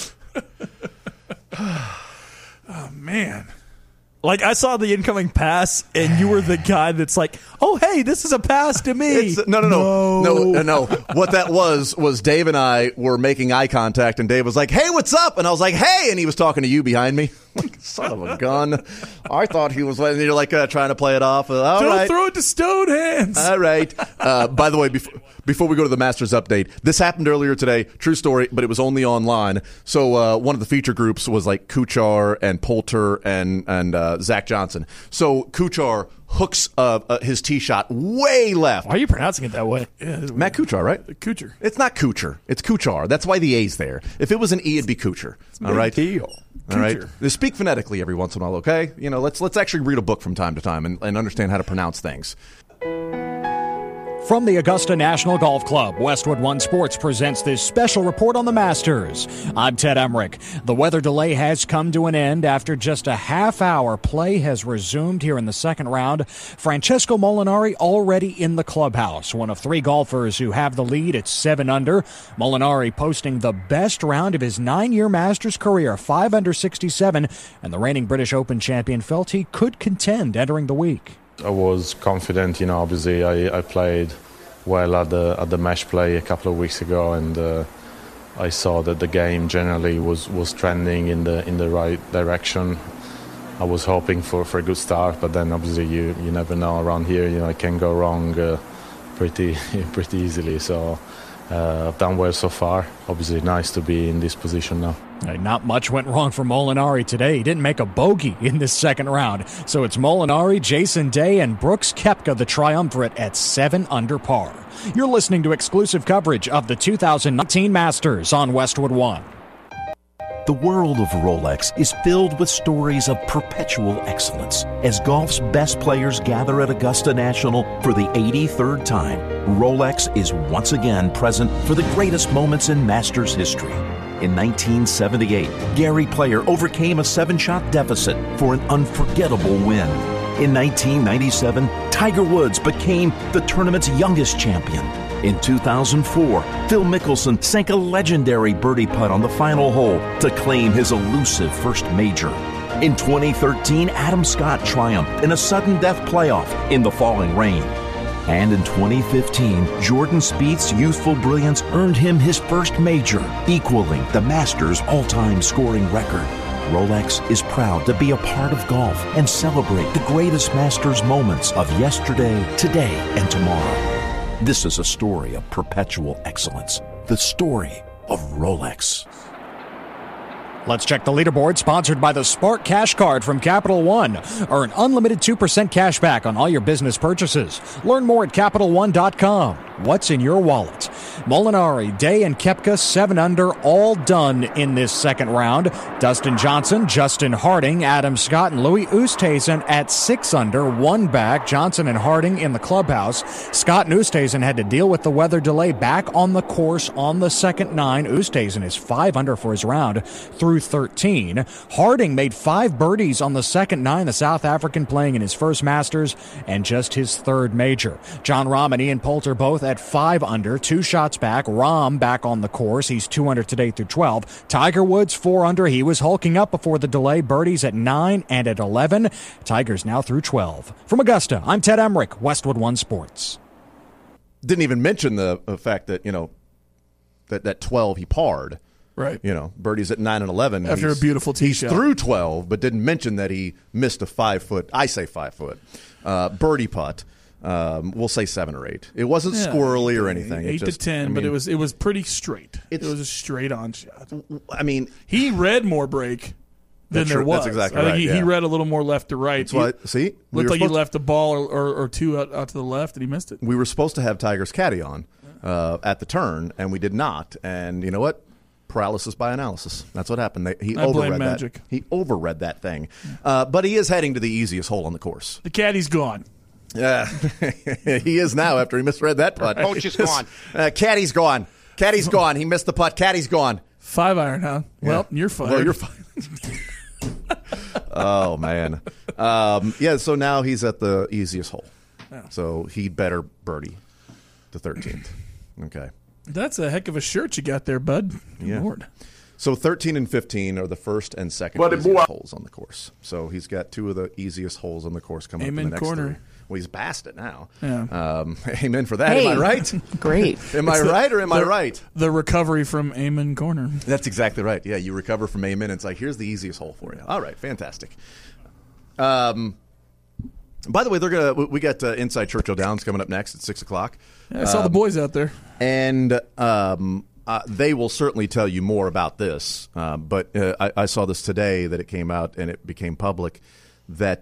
man. Like, I saw the incoming pass, and you were the guy that's like, oh, hey, this is a pass to me. No. What that was Dave and I were making eye contact, and Dave was like, hey, what's up? And I was like, hey, and he was talking to you behind me. Son of a gun. I thought he was, and you're like trying to play it off. Don't throw it to Stone Hands. All right. By the way, before we go to the Masters update, this happened earlier today. True story, but it was only online. So one of the feature groups was like Kuchar and Poulter and Zach Johnson. So Kuchar hooks his tee shot way left. Why are you pronouncing it that way? Yeah, Matt Kuchar, right? Kuchar. It's not Kuchar. It's Kuchar. That's why the A's there. If it was an E, it'd be Kuchar. All right. All right. They speak phonetically every once in a while. Okay. You know, let's actually read a book from time to time and understand how to pronounce things. From the Augusta National Golf Club, Westwood One Sports presents this special report on the Masters. I'm Ted Emmerich. The weather delay has come to an end. After just a half hour, play has resumed here in the second round. Francesco Molinari already in the clubhouse, one of 3 golfers who have the lead at 7 under. Molinari posting the best round of his 9-year Masters career, 5 under 67, and the reigning British Open champion felt he could contend entering the week. I was confident, obviously I played well at the match play a couple of weeks ago, and I saw that the game generally was trending in the right direction. I was hoping for a good start, but then obviously you never know around here, it can go wrong pretty easily. So I've done well so far. Obviously nice to be in this position now. Not much went wrong for Molinari today. He didn't make a bogey in this second round. So it's Molinari, Jason Day, and Brooks Koepka, the triumvirate, at 7 under par. You're listening to exclusive coverage of the 2019 Masters on Westwood One. The world of Rolex is filled with stories of perpetual excellence. As golf's best players gather at Augusta National for the 83rd time, Rolex is once again present for the greatest moments in Masters history. In 1978, Gary Player overcame a 7-shot deficit for an unforgettable win. In 1997, Tiger Woods became the tournament's youngest champion. In 2004, Phil Mickelson sank a legendary birdie putt on the final hole to claim his elusive first major. In 2013, Adam Scott triumphed in a sudden death playoff in the falling rain. And in 2015, Jordan Spieth's youthful brilliance earned him his first major, equaling the Masters' all-time scoring record. Rolex is proud to be a part of golf and celebrate the greatest Masters moments of yesterday, today, and tomorrow. This is a story of perpetual excellence, the story of Rolex. Let's check the leaderboard, sponsored by the Spark Cash Card from Capital One. Earn unlimited 2% cash back on all your business purchases. Learn more at CapitalOne.com. What's in your wallet? Molinari, Day, and Koepka 7 under, all done in this second round. Dustin Johnson, Justin Harding, Adam Scott, and Louis Oosthuizen at 6 under, 1 back. Johnson and Harding in the clubhouse. Scott and Oosthuizen had to deal with the weather delay back on the course on the second 9. Oosthuizen is 5 under for his round through 13. Harding made 5 birdies on the second 9, the South African playing in his first Masters and just his 3rd major. Jon Rahm and Ian Poulter both at 5 under, 2 shots back. Rahm back on the course. He's 2 under today through 12. Tiger Woods 4 under. He was hulking up before the delay. Birdies at 9 and at 11. Tiger's now through 12. From Augusta, I'm Ted Emmerich, Westwood One Sports. Didn't even mention the fact that, that 12 he parred. Right. Birdies at 9 and 11. After a beautiful tee shot. He's through 12, but didn't mention that he missed a 5-foot, I say 5-foot, birdie putt. We'll say 7 or 8. It wasn't squirrely or anything. 8 to 10, but it was pretty straight. It was a straight on shot. I mean, he read more break than there was. That's exactly I think right. he read a little more left to right. That's why, see, looked like he left a ball or two out to the left, and he missed it. We were supposed to have Tiger's caddy on at the turn, and we did not. And you know what? Paralysis by analysis. That's what happened. He overread that. He overread that thing. But he is heading to the easiest hole on the course. The caddy's gone. Yeah, he is now after he misread that putt. Coach is gone. Caddy's gone. Caddy's gone. He missed the putt. Caddy's gone. 5-iron, huh? Well, you're fired. Well, you're fired. Oh, man. So now he's at the easiest hole. Yeah. So he'd better birdie the 13th. Okay. That's a heck of a shirt you got there, bud. Yeah. Lord. So 13 and 15 are the first and second easiest holes on the course. So he's got 2 of the easiest holes on the course coming up in the next corner. 3. Well, he's passed it now. Yeah. Amen for that. Hey. Am I right? Great. Am I right or am I right? The recovery from Amen Corner. That's exactly right. Yeah, you recover from Amen. It's like, here's the easiest hole for you. All right, fantastic. By the way, we got Inside Churchill Downs coming up next at 6 o'clock. Yeah, I saw the boys out there. And they will certainly tell you more about this. But I saw this today that it came out and it became public that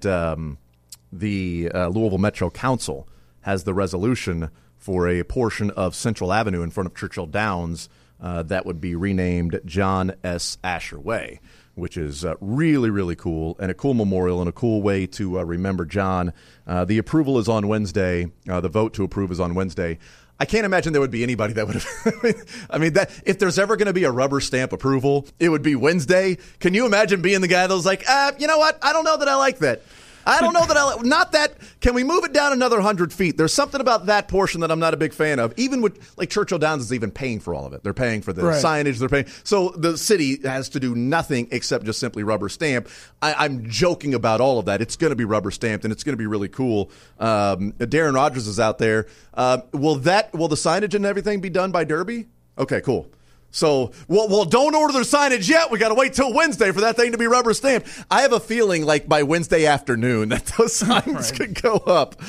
the Louisville Metro Council has the resolution for a portion of Central Avenue in front of Churchill Downs that would be renamed John S. Asher Way, which is really, really cool and a cool memorial and a cool way to remember John. The approval is on Wednesday. The vote to approve is on Wednesday. I can't imagine there would be anybody that would have. I mean, that if there's ever going to be a rubber stamp approval, it would be Wednesday. Can you imagine being the guy that was like, you know what? I don't know that I like that. I don't know that I not that. Can we move it down another 100 feet? There's something about that portion that I'm not a big fan of. Even with like Churchill Downs is even paying for all of it. They're paying for the signage. They're paying. So the city has to do nothing except just simply rubber stamp. I'm joking about all of that. It's going to be rubber stamped and it's going to be really cool. Darren Rogers is out there. Will the signage and everything be done by Derby? Okay, cool. So, well, don't order their signage yet. We got to wait till Wednesday for that thing to be rubber stamped. I have a feeling like by Wednesday afternoon that those signs could go up.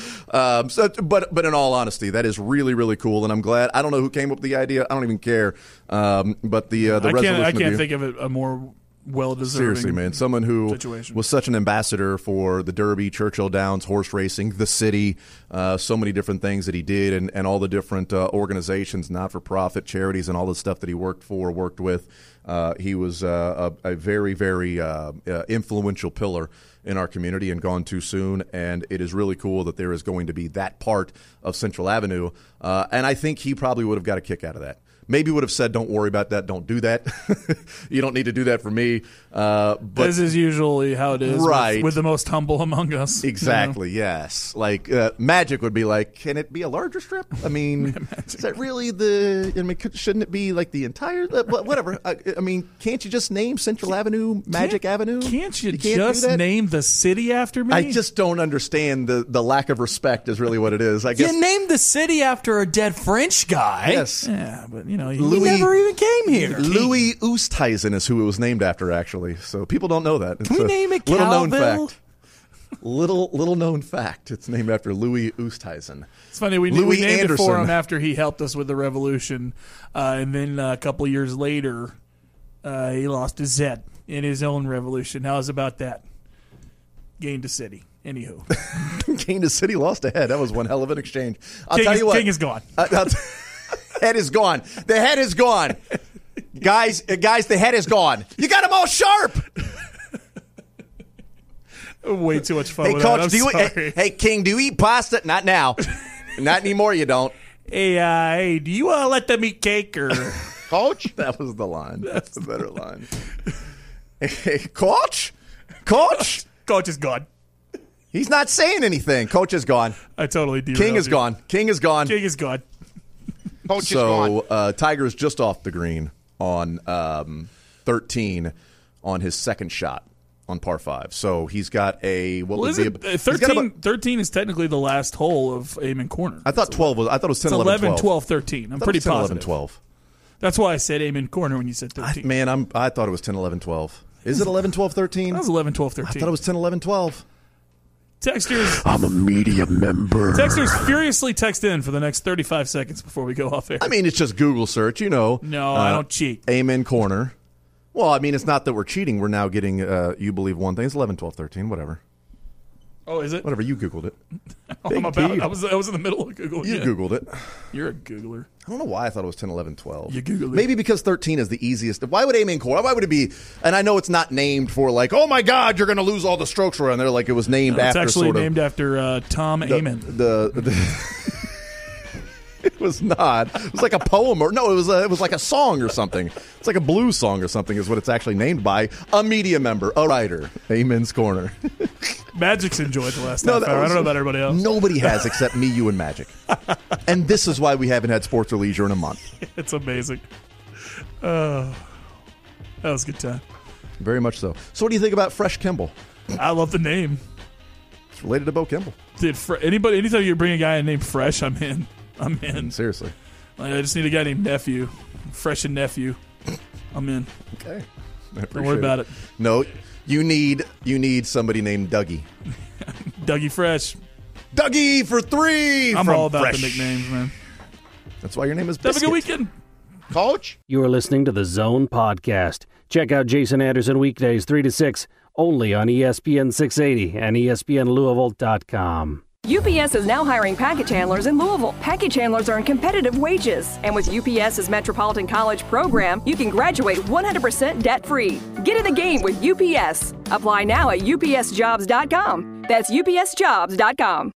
But in all honesty, that is really, really cool, and I'm glad. I don't know who came up with the idea. I don't even care. But the resolution. I can't think of it a more well-deserving. Seriously, man, someone who situation. was such an ambassador for the Derby, Churchill Downs, horse racing, the city, so many different things that he did, and all the different organizations, not-for-profit charities, and all the stuff that he worked with. He was a very, very influential pillar in our community and gone too soon, and it is really cool that there is going to be that part of Central Avenue, and I think he probably would have got a kick out of that. Maybe would have said, don't worry about that, don't do that. You don't need to do that for me. But this is usually how it is with the most humble among us. Exactly, yes. Like Magic would be like, can it be a larger strip? I mean, is that really shouldn't it be like the entire, whatever. I mean, can't you just name Central Avenue Magic Avenue? Can't you just name the city after me? I just don't understand the lack of respect is really what it is. I guess you named the city after a dead French guy. Yes. Yeah, but he never even came here. Louis Oosthuizen is who it was named after, actually. So people don't know that. Can we name it little known Calville? fact. Little known fact. It's named after Louis Oosthuizen. It's funny. We named it for him after he helped us with the revolution, and then a couple of years later, he lost his head in his own revolution. How's about that? Gained a city. Anywho, gained a city, lost a head. That was one hell of an exchange. I'll tell you what. King is gone. Head is gone. The head is gone. Guys, the head is gone. You got them all sharp. Way too much fun. Hey, with Coach, that. hey, King, do you eat pasta? Not now. Not anymore, you don't. Hey, do you let them eat cake or Coach? That was the line. That's the better line. Hey, Coach? Coach is gone. He's not saying anything. Coach is gone. I totally derailed King is you. gone. King is gone. King is gone. Coach is gone. So Tiger is just off the green on 13 on his second shot on par 5. So he's got a 13 is technically the last hole of Amen Corner. I thought 12 was. I thought it was 10, 11, 11, 12, 13. I'm pretty 10, positive. 11, 12. That's why I said Amen Corner when you said 13. I thought it was 10, 11, 12. Is it 11, 12, 13? That was 11, 12, 13. I thought it was 10, 11, 12. Texters, I'm a media member. Texters furiously text in for the next 35 seconds before we go off air. I mean, it's just Google search, No, I don't cheat. Amen Corner. Well, I mean, it's not that we're cheating. We're now getting You Believe One Thing. It's 11, 12, 13, whatever. Oh, is it? Whatever, you Googled it. I was in the middle of Googling. You Googled it. You're a Googler. I don't know why I thought it was 10, 11, 12. You Googled it. Maybe because 13 is the easiest. Why would Amen Corner? Why would it be? And I know it's not named for like, oh my God, you're going to lose all the strokes around there. Like it was named after. It's actually sort of named after Tom Amen. It was not. It was like a poem, or no, it was like a song or something. It's like a blues song or something is what it's actually named by. A media member, a writer. Amen's Corner. Magic's enjoyed the last half hour. I don't know about everybody else. Nobody has except me, you, and Magic. And this is why we haven't had Sports or Leisure in a month. It's amazing. That was a good time. Very much so. So what do you think about Fresh Kimball? I love the name. It's related to Bo Kimball. Dude, anytime you bring a guy named Fresh, I'm in. Seriously. Like, I just need a guy named Nephew. Fresh and Nephew. I'm in. Okay. Don't worry about it. No, you need somebody named Dougie. Dougie Fresh. Dougie for 3. I'm all about Fresh. the nicknames, man. That's why your name is Biscuit. Have a good weekend. Coach? You are listening to the Zone Podcast. Check out Jason Anderson weekdays 3 to 6, only on ESPN 680 and ESPNLouisville.com. UPS is now hiring package handlers in Louisville. Package handlers earn competitive wages. And with UPS's Metropolitan College program, you can graduate 100% debt-free. Get in the game with UPS. Apply now at upsjobs.com. That's upsjobs.com.